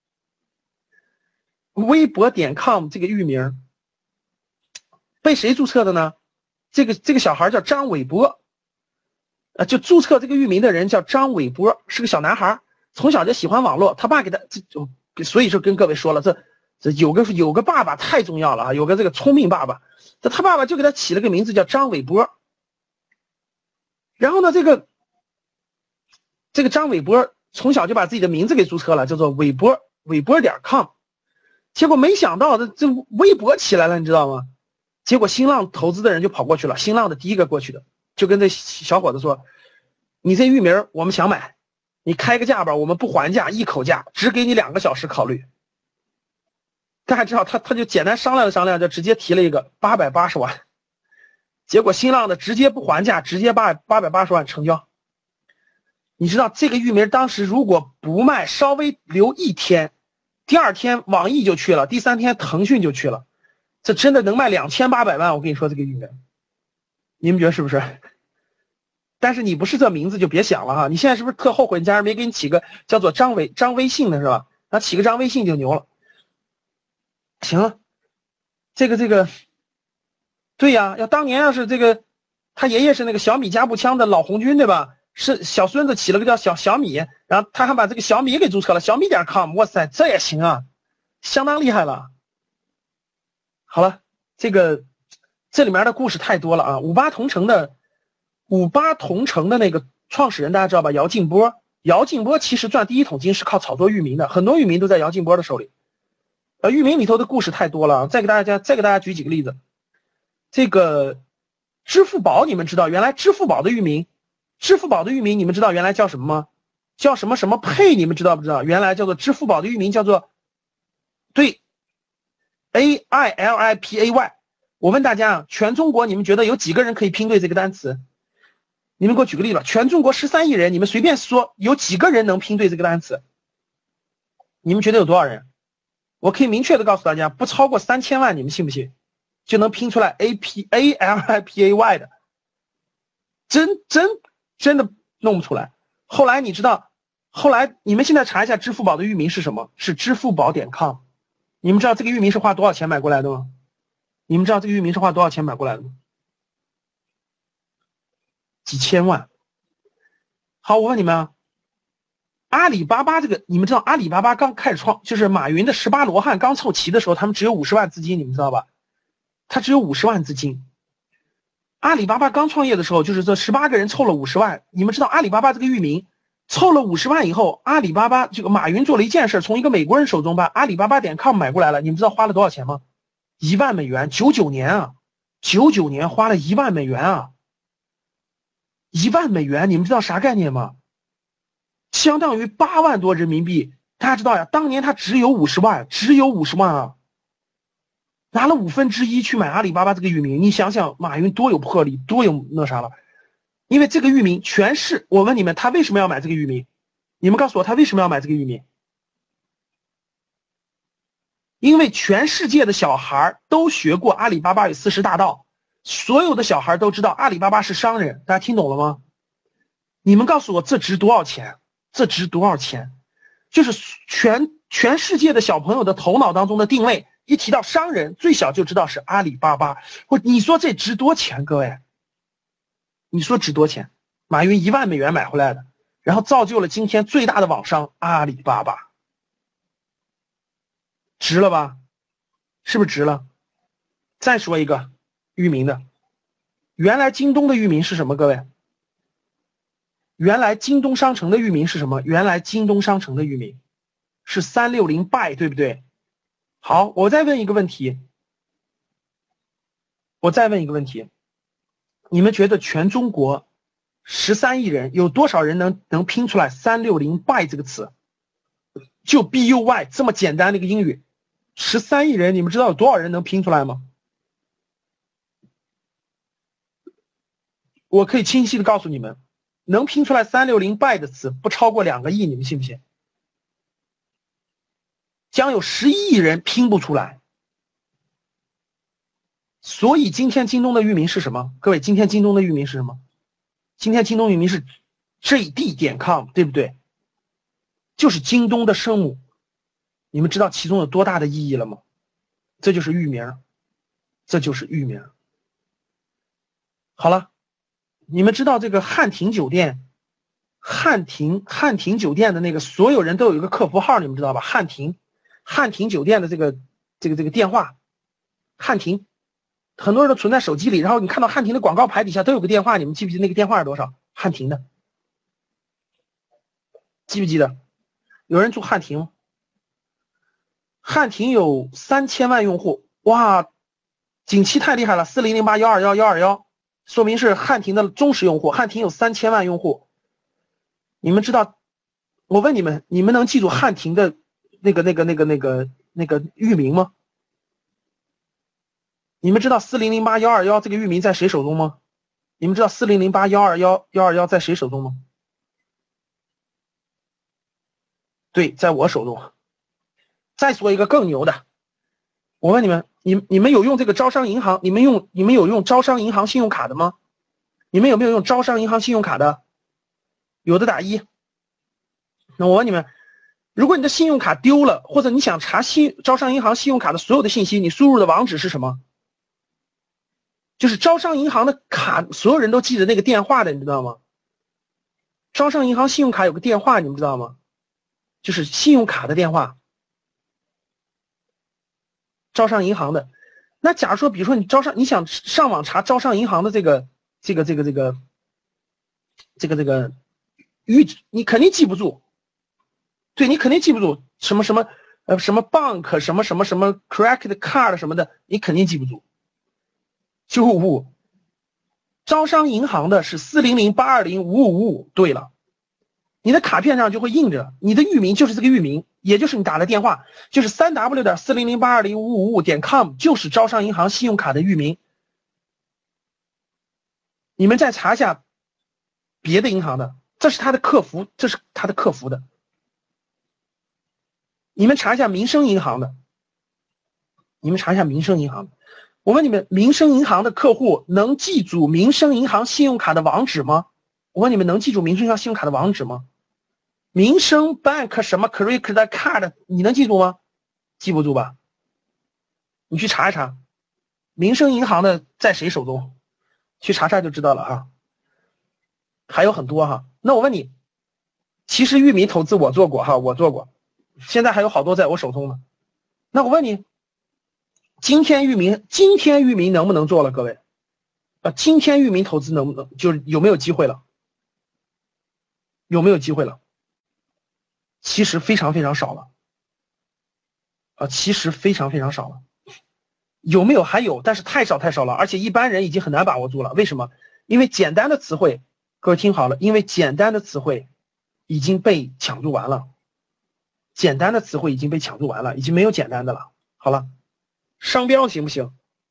微博点 com 这个域名被谁注册的呢？这个这个小孩叫张伟波，呃，就注册这个域名的人叫张伟波，是个小男孩，从小就喜欢网络，他爸给他，这所以就跟各位说了，这这有个有个爸爸太重要了啊，有个这个聪明爸爸，这他爸爸就给他起了个名字叫张伟波。然后呢，这个这个张伟波从小就把自己的名字给注册了，叫做伟波伟波点 com， 结果没想到这这微博起来了，你知道吗？结果新浪投资的人就跑过去了，新浪的第一个过去的，就跟这小伙子说，你这域名我们想买，你开个价吧，我们不还价，一口价，只给你两个小时考虑。大家知道他他就简单商量了商量，就直接提了一个八百八十万，结果新浪的直接不还价，直接八八百八十万成交。你知道这个域名当时如果不卖，稍微留一天，第二天网易就去了，第三天腾讯就去了，这真的能卖两千八百万。我跟你说这个域名，你们觉得是不是？但是你不是这名字就别想了哈，你现在是不是特后悔你家人没给你起个叫做张伟张微信的是吧？那起个张微信就牛了。行了，这个这个，对呀，要当年要是这个他爷爷是那个小米加步枪的老红军对吧？是小孙子起了个叫小小米，然后他还把这个小米给注册了，小米点 com， 哇塞，这也行啊，相当厉害了。好了，这个这里面的故事太多了啊。五八同城的五八同城的那个创始人大家知道吧？姚劲波。姚劲波其实赚第一桶金是靠炒作域名的，很多域名都在姚劲波的手里。呃，域名里头的故事太多了，再给大家再给大家举几个例子。这个支付宝你们知道，原来支付宝的域名，支付宝的域名你们知道原来叫什么吗？叫什么什么配，你们知道不知道？原来叫做支付宝的域名叫做对 A I L I P A Y。我问大家啊，全中国你们觉得有几个人可以拼对这个单词？你们给我举个例子吧，全中国十三亿人，你们随便说有几个人能拼对这个单词？你们觉得有多少人？我可以明确的告诉大家，不超过三千万，你们信不信？就能拼出来 A P A L I P A Y 的，真真真的弄不出来。后来你知道，后来你们现在查一下支付宝的域名是什么？是支付宝点 com。你们知道这个域名是花多少钱买过来的吗？你们知道这个域名是花多少钱买过来的吗？几千万。好，我问你们啊，阿里巴巴这个，你们知道阿里巴巴刚开始创，就是马云的十八罗汉刚凑齐的时候，他们只有五十万资金，你们知道吧？他只有五十万资金。阿里巴巴刚创业的时候，就是这十八个人凑了五十万。你们知道阿里巴巴这个域名凑了五十万以后，阿里巴巴这个马云做了一件事，从一个美国人手中把阿里巴巴点 com 买过来了。你们知道花了多少钱吗？一万美元，九九年啊，九九年花了一万美元啊。一万美元，你们知道啥概念吗？相当于八万多人民币。大家知道呀，当年他只有五十万，只有五十万啊，拿了五分之一去买阿里巴巴这个域名。你想想，马云多有魄力，多有那啥了。因为这个域名全是，我问你们，他为什么要买这个域名？你们告诉我，他为什么要买这个域名？因为全世界的小孩都学过阿里巴巴与四十大盗。所有的小孩都知道阿里巴巴是商人，大家听懂了吗？你们告诉我这值多少钱？这值多少钱？就是全全世界的小朋友的头脑当中的定位，一提到商人，最小就知道是阿里巴巴。或你说这值多钱？各位，你说值多钱？马云一万美元买回来的，然后造就了今天最大的网商阿里巴巴，值了吧？是不是值了？再说一个域名的，原来京东的域名是什么？各位，原来京东商城的域名是什么？原来京东商城的域名是三六零 buy， 对不对？好，我再问一个问题，我再问一个问题，你们觉得全中国十三亿人有多少人能能拼出来三六零 buy 这个词？就 B U Y 这么简单的一个英语，十三亿人，你们知道有多少人能拼出来吗？我可以清晰的告诉你们，能拼出来三六零 buy 的词不超过两个亿，你们信不信？将有十一亿人拼不出来。所以今天京东的域名是什么？各位，今天京东的域名是什么？今天京东域名是 J D 点 com， 对不对？就是京东的生母。你们知道其中有多大的意义了吗？这就是域名，这就是域名。好了，你们知道这个汉庭酒店，汉庭汉庭酒店的那个所有人都有一个客服号，你们知道吧？汉庭汉庭酒店的这个这个这个电话，汉庭很多人都存在手机里，然后你看到汉庭的广告牌底下都有个电话，你们记不记得那个电话是多少？汉庭的，记不记得？有人住汉庭吗？汉庭有三千万用户，哇，景气太厉害了，四零零八幺二幺幺二幺，说明是汉庭的忠实用户。汉庭有三千万用户，你们知道？我问你们，你们能记住汉庭的那个那个那个那个那个域名吗？你们知道四零零八幺二幺这个域名在谁手中吗？你们知道四零零八幺二幺幺二幺在谁手中吗？对，在我手中。再说一个更牛的，我问你们，你你们有用这个招商银行？你们用你们有用招商银行信用卡的吗？你们有没有用招商银行信用卡的？有的打一。那我问你们，如果你的信用卡丢了，或者你想查信招商银行信用卡的所有的信息，你输入的网址是什么？就是招商银行的卡，所有人都记得那个电话的，你知道吗？招商银行信用卡有个电话，你们知道吗？就是信用卡的电话。招商银行的， 那假如说，比如说你招商，你想上网查招商银行的这个这个这个这个这个这个预值，你肯定记不住。对，你肯定记不住什么什么呃什么 bank 什么什么什么 credit card 什么的，你肯定记不住。九五五，招商银行的是四零零八二零五五五五。对了，你的卡片上就会印着你的域名就是这个域名，也就是你打的电话，就是 三 w 点四零零八二零五五五点 com， 就是招商银行信用卡的域名。你们再查一下别的银行的，这是他的客服，这是他的客服的。你们查一下民生银行的，你们查一下民生银行的。我问你们，民生银行的客户能记住民生银行信用卡的网址吗？我问你们，能记住民生银行信用卡的网址吗？民生 bank 什么 credit card 你能记住吗？记不住吧？你去查一查，民生银行的在谁手中？去查查就知道了哈。还有很多哈。那我问你，其实域名投资我做过哈，我做过，现在还有好多在我手中呢。那我问你，今天域名，今天域名能不能做了？各位，啊，今天域名投资能不能，就是有没有机会了？有没有机会了？其实非常非常少了，啊，其实非常非常少了。有没有？还有，但是太少太少了，而且一般人已经很难把握住了。为什么？因为简单的词汇，各位听好了，因为简单的词汇已经被抢注完了，简单的词汇已经被抢注完了，已经没有简单的了。好了。商标行不行？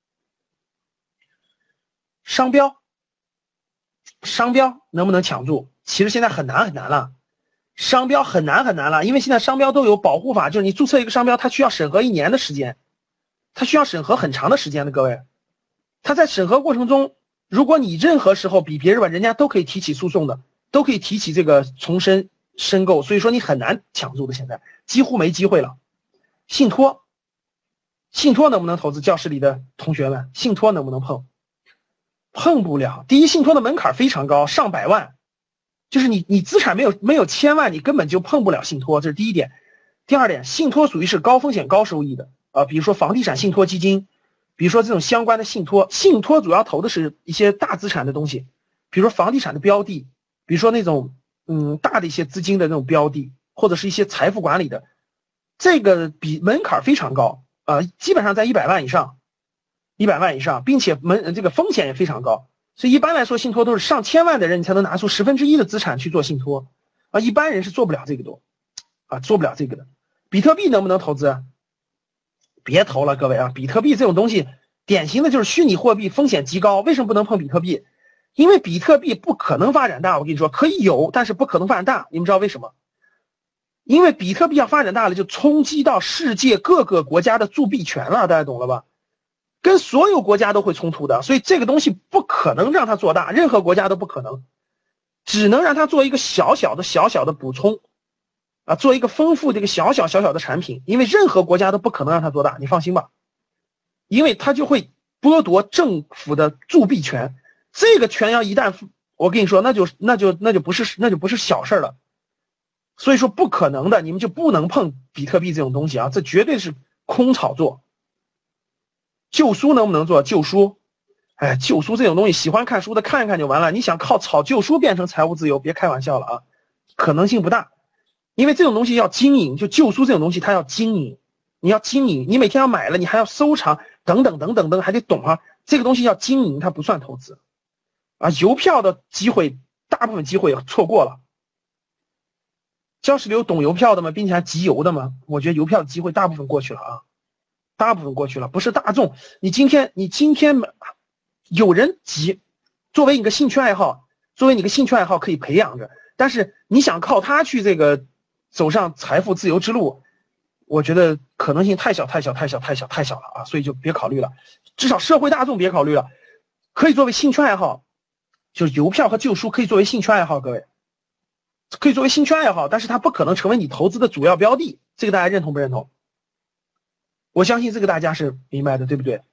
商标，商标能不能抢注？其实现在很难很难了，商标很难很难了，因为现在商标都有保护法，就是你注册一个商标，它需要审核一年的时间，它需要审核很长的时间的。各位，它在审核过程中，如果你任何时候比别人晚，人家都可以提起诉讼的，都可以提起这个重申申购，所以说你很难抢注的，现在几乎没机会了。信托。信托能不能投资？教室里的同学们，信托能不能碰？碰不了。第一，信托的门槛非常高，上百万，就是你你资产没有没有千万，你根本就碰不了信托，这是第一点。第二点，信托属于是高风险高收益的啊，比如说房地产信托基金，比如说这种相关的信托，信托主要投的是一些大资产的东西，比如说房地产的标的，比如说那种嗯大的一些资金的那种标的，或者是一些财富管理的，这个比门槛非常高。呃，基本上在一百万以上，一百万以上，并且门这个风险也非常高，所以一般来说，信托都是上千万的人你才能拿出十分之一的资产去做信托，啊，一般人是做不了这个多，啊，做不了这个的。比特币能不能投资？别投了，各位啊，比特币这种东西，典型的就是虚拟货币，风险极高。为什么不能碰比特币？因为比特币不可能发展大，我跟你说，可以有，但是不可能发展大。你们知道为什么？因为比特币要发展大了，就冲击到世界各个国家的铸币权了，大家懂了吧？跟所有国家都会冲突的，所以这个东西不可能让它做大，任何国家都不可能，只能让它做一个小小的小小的补充，啊，做一个丰富这个小小小小的产品，因为任何国家都不可能让它做大，你放心吧，因为它就会剥夺政府的铸币权，这个权要一旦我跟你说，那就那就那就不是那就不是小事了。所以说不可能的，你们就不能碰比特币这种东西啊，这绝对是空炒作。旧书能不能做？旧书，哎，旧书这种东西，喜欢看书的看一看就完了。你想靠炒旧书变成财务自由，别开玩笑了啊，可能性不大。因为这种东西要经营，就旧书这种东西它要经营，你要经营，你每天要买了，你还要收藏，等等等等等，还得懂啊。这个东西要经营，它不算投资啊。邮票的机会，大部分机会错过了。教室里有懂邮票的吗？并且还集邮的吗？我觉得邮票的机会大部分过去了啊，大部分过去了，不是大众。你今天你今天有人集，作为你个兴趣爱好，作为你个兴趣爱好可以培养着，但是你想靠它去这个走上财富自由之路，我觉得可能性太小太小太小太小太小了啊，所以就别考虑了。至少社会大众别考虑了，可以作为兴趣爱好，就是邮票和旧书可以作为兴趣爱好，各位。可以作为兴趣爱好，但是它不可能成为你投资的主要标的，这个大家认同不认同？我相信这个大家是明白的，对不对？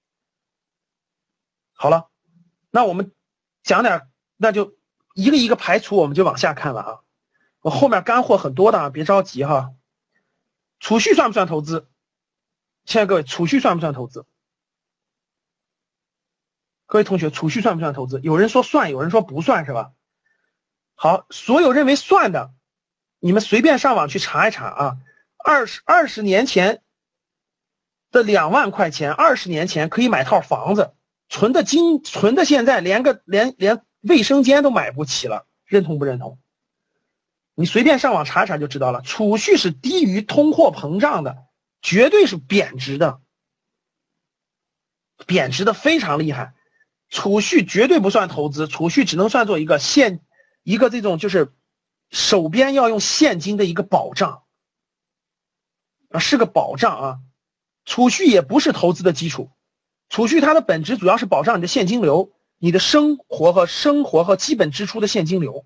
好了，那我们讲点，那就一个一个排除，我们就往下看了啊。我后面干货很多的啊，别着急哈。储蓄算不算投资？现在各位，储蓄算不算投资？ 各位同学，储蓄算不算投资？有人说算，有人说不算，是吧？好，所有认为算的，你们随便上网去查一查啊。二十二十年前的两万块钱，二十年前可以买套房子，存的金存的现在连个连连卫生间都买不起了，认同不认同？你随便上网查查就知道了。储蓄是低于通货膨胀的，绝对是贬值的，贬值的非常厉害。储蓄绝对不算投资，储蓄只能算作一个现一个这种就是手边要用现金的一个保障啊，是个保障啊。储蓄也不是投资的基础，储蓄它的本质主要是保障你的现金流，你的生活和生活和基本支出的现金流，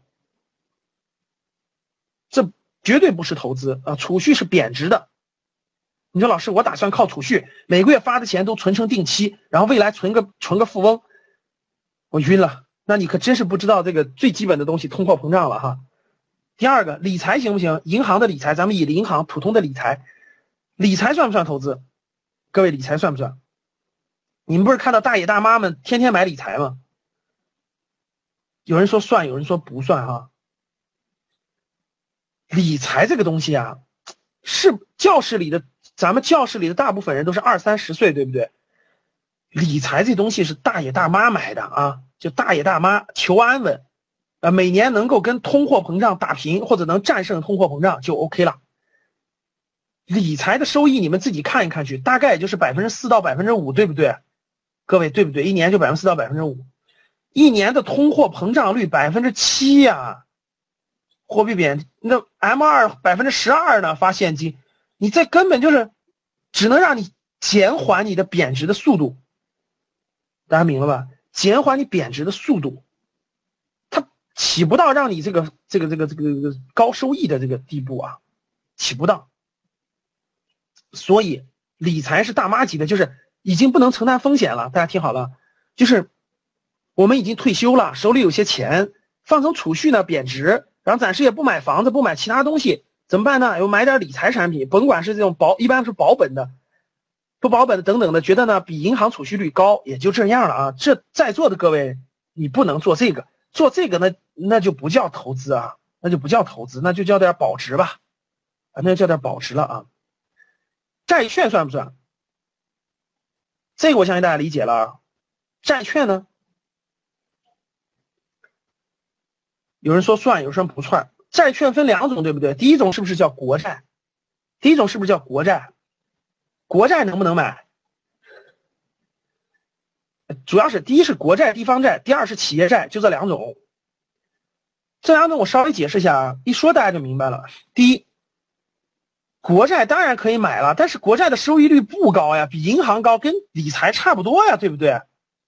这绝对不是投资啊。储蓄是贬值的。你说老师，我打算靠储蓄，每个月发的钱都存成定期，然后未来存个存个富翁，我晕了。那你可真是不知道这个最基本的东西，通货膨胀了哈。第二个，理财行不行？银行的理财，咱们以银行普通的理财，理财算不算投资？各位，理财算不算？你们不是看到大爷大妈们天天买理财吗？有人说算，有人说不算哈。理财这个东西啊，是教室里的，咱们教室里的大部分人都是二三十岁，对不对？理财这东西是大爷大妈买的啊，就大爷大妈求安稳，呃，每年能够跟通货膨胀打平，或者能战胜通货膨胀就 OK 了。理财的收益你们自己看一看去，大概也就是百分之四到百分之五，对不对？各位对不对？一年就百分之四到百分之五，一年的通货膨胀率百分之七呀，货币贬，那 M 二百分之十二呢？发现金，你这根本就是只能让你减缓你的贬值的速度。大家明白吧？减缓你贬值的速度，它起不到让你这个这个这个这个这个高收益的这个地步啊，起不到。所以理财是大妈级的，就是已经不能承担风险了。大家听好了，就是我们已经退休了，手里有些钱，放成储蓄呢贬值，然后暂时也不买房子，不买其他东西，怎么办呢？有买点理财产品，甭管是这种保，一般是保本的，不保本的等等的，觉得呢比银行储蓄率高，也就这样了啊。这在座的各位，你不能做这个，做这个呢，那就不叫投资啊，那就不叫投资，那就叫点保值吧，啊，那就叫点保值了啊。债券算不算？这个我相信大家理解了啊。债券呢，有人说算，有人说不算。债券分两种，对不对？第一种是不是叫国债？第一种是不是叫国债？国债能不能买？主要是第一是国债、地方债，第二是企业债，就这两种。这两种我稍微解释一下啊，一说大家就明白了。第一，国债当然可以买了，但是国债的收益率不高呀，比银行高，跟理财差不多呀，对不对？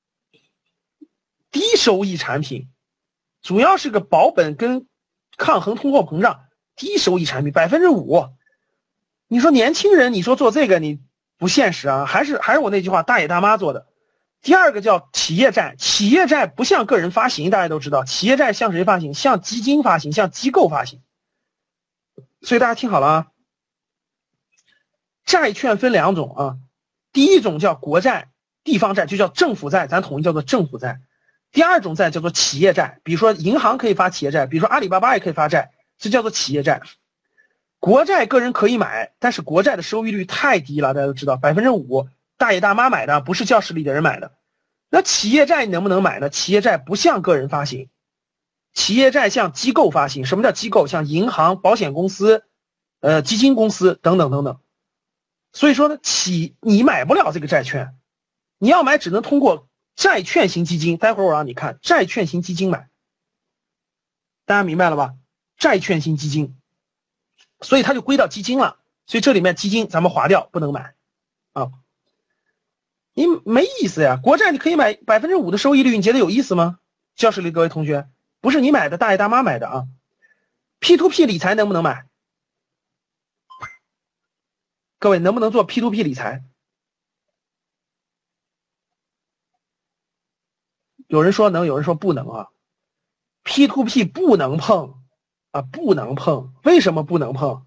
低收益产品，主要是个保本跟抗衡通货膨胀，低收益产品百分之五。你说年轻人，你说做这个你不现实啊，还是还是我那句话，大爷大妈做的。第二个叫企业债，企业债不向个人发行，大家都知道，企业债向谁发行？向基金发行，向机构发行。所以大家听好了啊。债券分两种啊，第一种叫国债、地方债，就叫政府债，咱统一叫做政府债。第二种债叫做企业债，比如说银行可以发企业债，比如说阿里巴巴也可以发债，这叫做企业债。国债个人可以买，但是国债的收益率太低了，大家都知道，百分之五，大爷大妈买的，不是教室里的人买的。那企业债你能不能买呢？企业债不向个人发行，企业债向机构发行。什么叫机构？像银行、保险公司、呃基金公司等等等等。所以说呢，企你买不了这个债券，你要买只能通过债券型基金。待会儿我让你看债券型基金买，大家明白了吧？债券型基金，所以它就归到基金了。所以这里面基金咱们划掉，不能买啊，你没意思呀。国债你可以买百分之五的收益率，你觉得有意思吗？教室里各位同学，不是你买的，大爷大妈买的啊。P to P 理财能不能买？各位能不能做 P to P 理财？有人说能，有人说不能啊。P to P 不能碰啊，不能碰。为什么不能碰？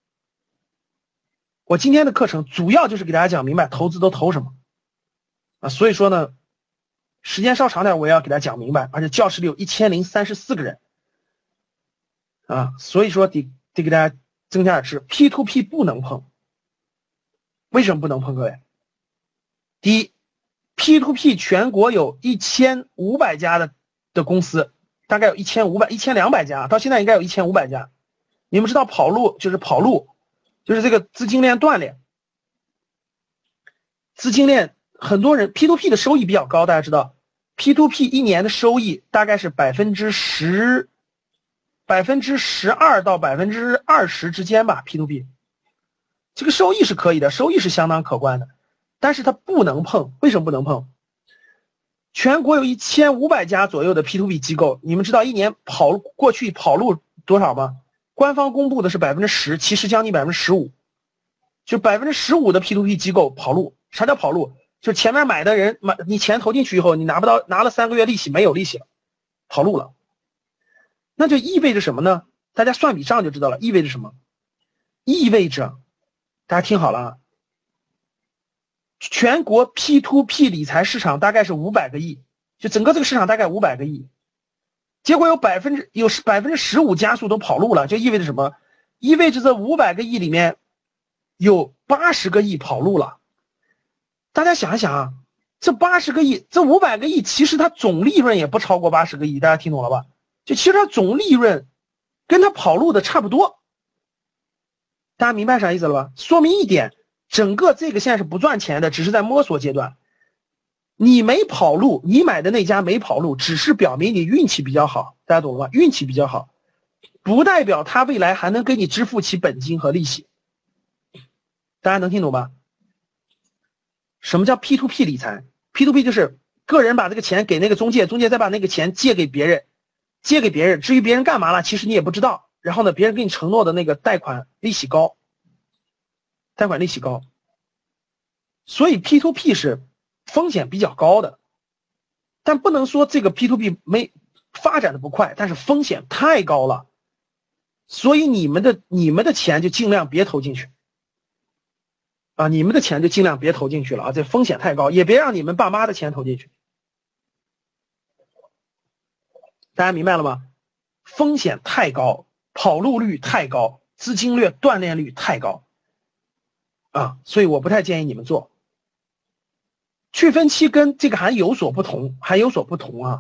我今天的课程主要就是给大家讲明白投资都投什么啊。所以说呢， 时间稍长点，我也要给大家讲明白。而且教室里有一千零三十四个人啊，所以说得得给大家增加点知识。P to P 不能碰，为什么不能碰？各位，第一 ，P to P 全国有一千五百家的的公司，大概有一千五百、一千两百家，到现在应该有一千五百家。你们知道跑路就是跑路，就是这个资金链断裂，资金链很多人 P to P 的收益比较高，大家知道 P to P 一年的收益大概是百分之十、百分之十二到百分之二十之间吧。P to P 这个收益是可以的，收益是相当可观的，但是它不能碰。为什么不能碰？全国有一千五百家左右的 P to P 机构，你们知道一年跑过去跑路多少吗？官方公布的是百分之十，其实将近百分之十五，就百分之十五的 P to P 机构跑路。啥叫跑路？就是前面买的人买你钱投进去以后，你拿不到，拿了三个月利息没有利息了，跑路了。那就意味着什么呢？大家算笔账就知道了，意味着什么？意味着，大家听好了啊，全国 P to P 理财市场大概是五百个亿，就整个这个市场大概五百个亿。结果有百分之有百分之十五加速都跑路了，就意味着什么？意味着这五百个亿里面有八十个亿跑路了。大家想一想啊，这八十个亿，这五百个亿，其实它总利润也不超过八十个亿，大家听懂了吧？就其实它总利润跟它跑路的差不多。大家明白啥意思了吧？说明一点，整个这个现在是不赚钱的，只是在摸索阶段。你没跑路，你买的那家没跑路，只是表明你运气比较好，大家懂了吧？运气比较好，不代表他未来还能给你支付起本金和利息。大家能听懂吧？什么叫 P to P 理财 ？P to P 就是个人把这个钱给那个中介，中介再把那个钱借给别人，借给别人，至于别人干嘛了，其实你也不知道。然后呢，别人给你承诺的那个贷款利息高，贷款利息高，所以 P to P 是风险比较高的，但不能说这个 P to P 没发展的不快，但是风险太高了，所以你们的你们的钱就尽量别投进去啊，你们的钱就尽量别投进去了啊，这风险太高，也别让你们爸妈的钱投进去。大家明白了吗？风险太高，跑路率太高，资金链断裂率太高啊，所以我不太建议你们做。去分期跟这个还有所不同，还有所不同啊。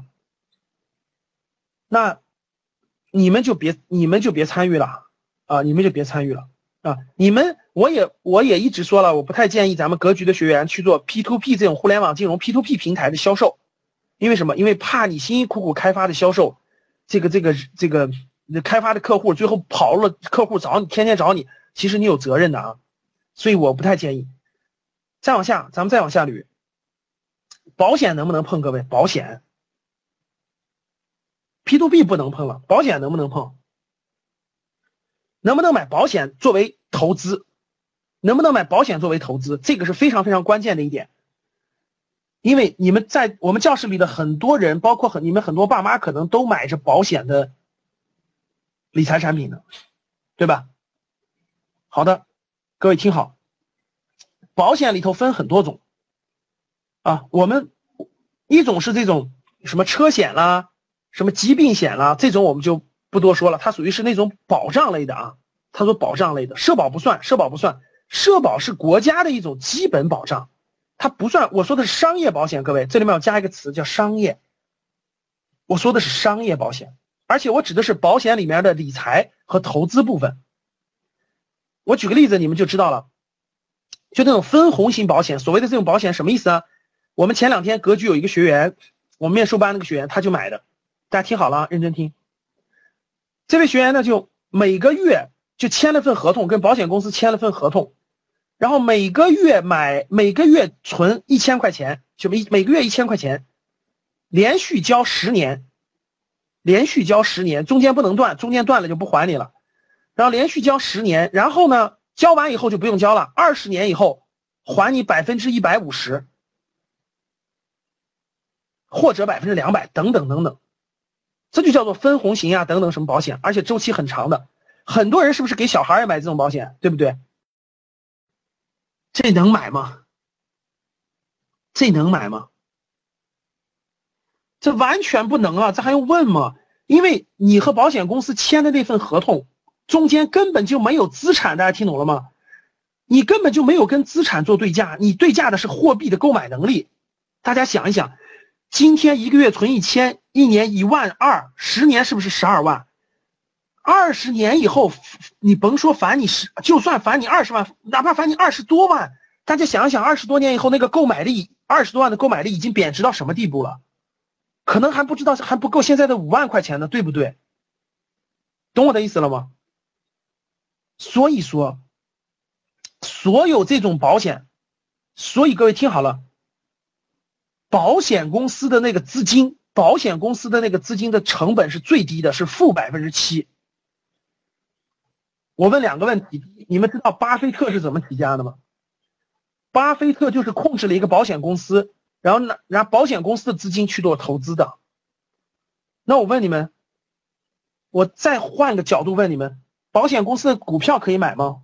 那你们就别你们就别参与了啊，你们就别参与了啊。你们我也我也一直说了，我不太建议咱们格局的学员去做 P to P 这种互联网金融 P to P 平台的销售，因为什么？因为怕你辛辛苦苦开发的销售，这个这个这个开发的客户最后跑了，客户找你天天找你，其实你有责任的啊，所以我不太建议。再往下，咱们再往下捋。保险能不能碰？各位，保险 P to P 不能碰了，保险能不能碰？能不能买保险作为投资？能不能买保险作为投资？这个是非常非常关键的一点。因为你们在我们教室里的很多人，包括很你们很多爸妈，可能都买着保险的理财产品的，对吧？好的，各位听好，保险里头分很多种啊，我们一种是这种什么车险啦，什么疾病险啦，这种我们就不多说了，它属于是那种保障类的啊，它说保障类的，社保不算，社保不算，社保是国家的一种基本保障，它不算，我说的是商业保险，各位，这里面要加一个词叫商业，我说的是商业保险，而且我指的是保险里面的理财和投资部分。我举个例子你们就知道了，就那种分红型保险，所谓的这种保险什么意思啊？我们前两天格局有一个学员，我们面授班那个学员他就买的，大家听好了啊，认真听。这位学员呢就每个月就签了份合同，跟保险公司签了份合同，然后每个月买每个月存一千块钱，就每每个月一千块钱，连续交十年，连续交十年，中间不能断，中间断了就不还你了。然后连续交十年，然后呢交完以后就不用交了，二十年以后还你百分之一百五十。或者百分之两百等等等等，这就叫做分红型啊等等什么保险，而且周期很长的。很多人是不是给小孩也买这种保险，对不对？这能买吗？这能买吗？ 这完全不能啊，这还用问吗？因为你和保险公司签的那份合同中间根本就没有资产，大家听懂了吗？你根本就没有跟资产做对价，你对价的是货币的购买能力。大家想一想，今天一个月存一千，一年一万二，十年是不是十二万？二十年以后，你甭说返你十，就算返你二十万，哪怕返你二十多万，大家想一想，二十多年以后那个购买力，二十多万的购买力已经贬值到什么地步了？可能还不知道，还不够现在的五万块钱呢，对不对？懂我的意思了吗？所以说，所有这种保险，所以各位听好了，保险公司的那个资金，保险公司的那个资金的成本是最低的，是负百分之七。我问两个问题，你们知道巴菲特是怎么起家的吗？巴菲特就是控制了一个保险公司，然后拿拿保险公司的资金去做投资的。那我问你们，我再换个角度问你们，保险公司的股票可以买吗？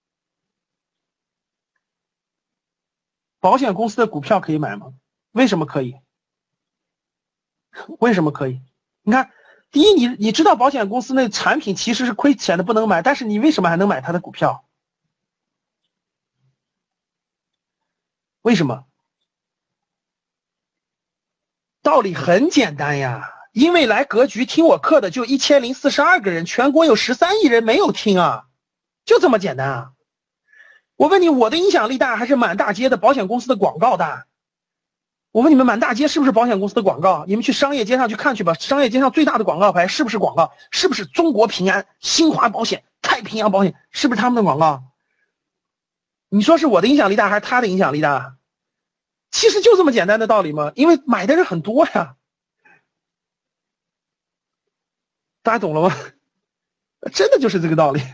保险公司的股票可以买吗？为什么可以？为什么可以？你看，第一，你你知道保险公司那产品其实是亏钱的，不能买，但是你为什么还能买它的股票？为什么？道理很简单呀，因为来格局听我课的就一千零四十二个人，全国有十三亿人没有听啊，就这么简单啊。我问你，我的影响力大还是满大街的保险公司的广告大？我问你们，满大街是不是保险公司的广告？你们去商业街上去看去吧，商业街上最大的广告牌是不是广告？是不是中国平安、新华保险、太平洋保险？是不是他们的广告？你说是我的影响力大还是他的影响力大？其实就这么简单的道理嘛，因为买的人很多呀。大家懂了吗？真的就是这个道理。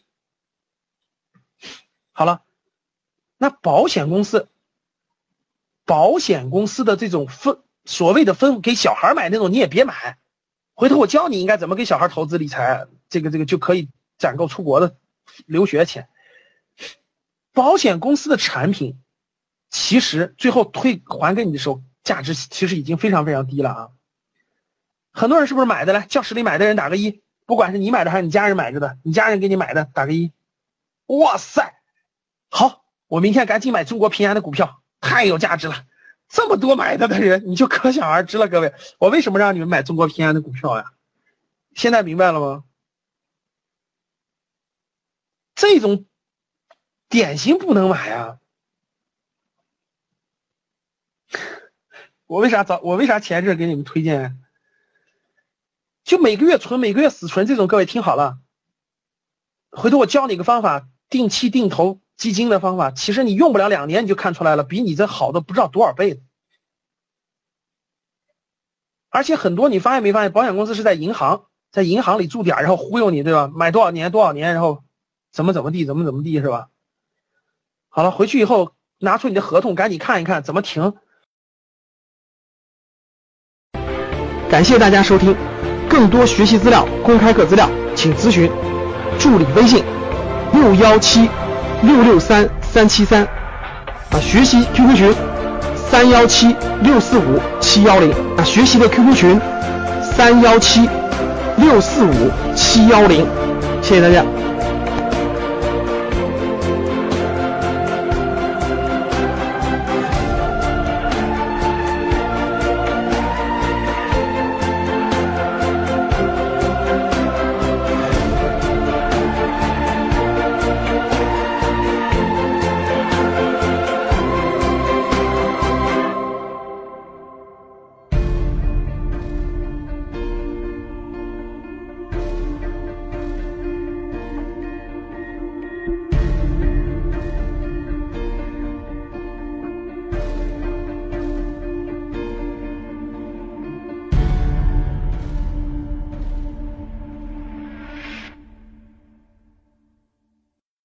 好了，那保险公司保险公司的这种分所谓的分给小孩买那种你也别买，回头我教你应该怎么给小孩投资理财，这个这个就可以攒够出国的留学钱。保险公司的产品其实最后退还给你的时候价值其实已经非常非常低了啊。很多人是不是买的？来，教室里买的人打个一，不管是你买的还是你家人买着的，你家人给你买的打个一。哇塞，好，我明天赶紧买中国平安的股票，太有价值了。这么多买的的人，你就可想而知了。各位，我为什么让你们买中国平安的股票呀？现在明白了吗？这种典型不能买啊。我为啥早我为啥前阵给你们推荐？就每个月存每个月死存这种，各位听好了，回头我教你个方法，定期定投基金的方法，其实你用不了两年你就看出来了，比你这好的不知道多少倍。而且很多你发现没发现，保险公司是在银行在银行里驻点，然后忽悠你，对吧？买多少年多少年，然后怎么怎么地怎么怎么地，是吧？好了，回去以后拿出你的合同赶紧看一看怎么停。 感谢大家收听，更多学习资料、公开课资料，请咨询助理微信六一七六六三三七三啊，学习 Q Q 群三一七六四五七一零啊，学习的 Q Q 群三一七六四五七一零，谢谢大家。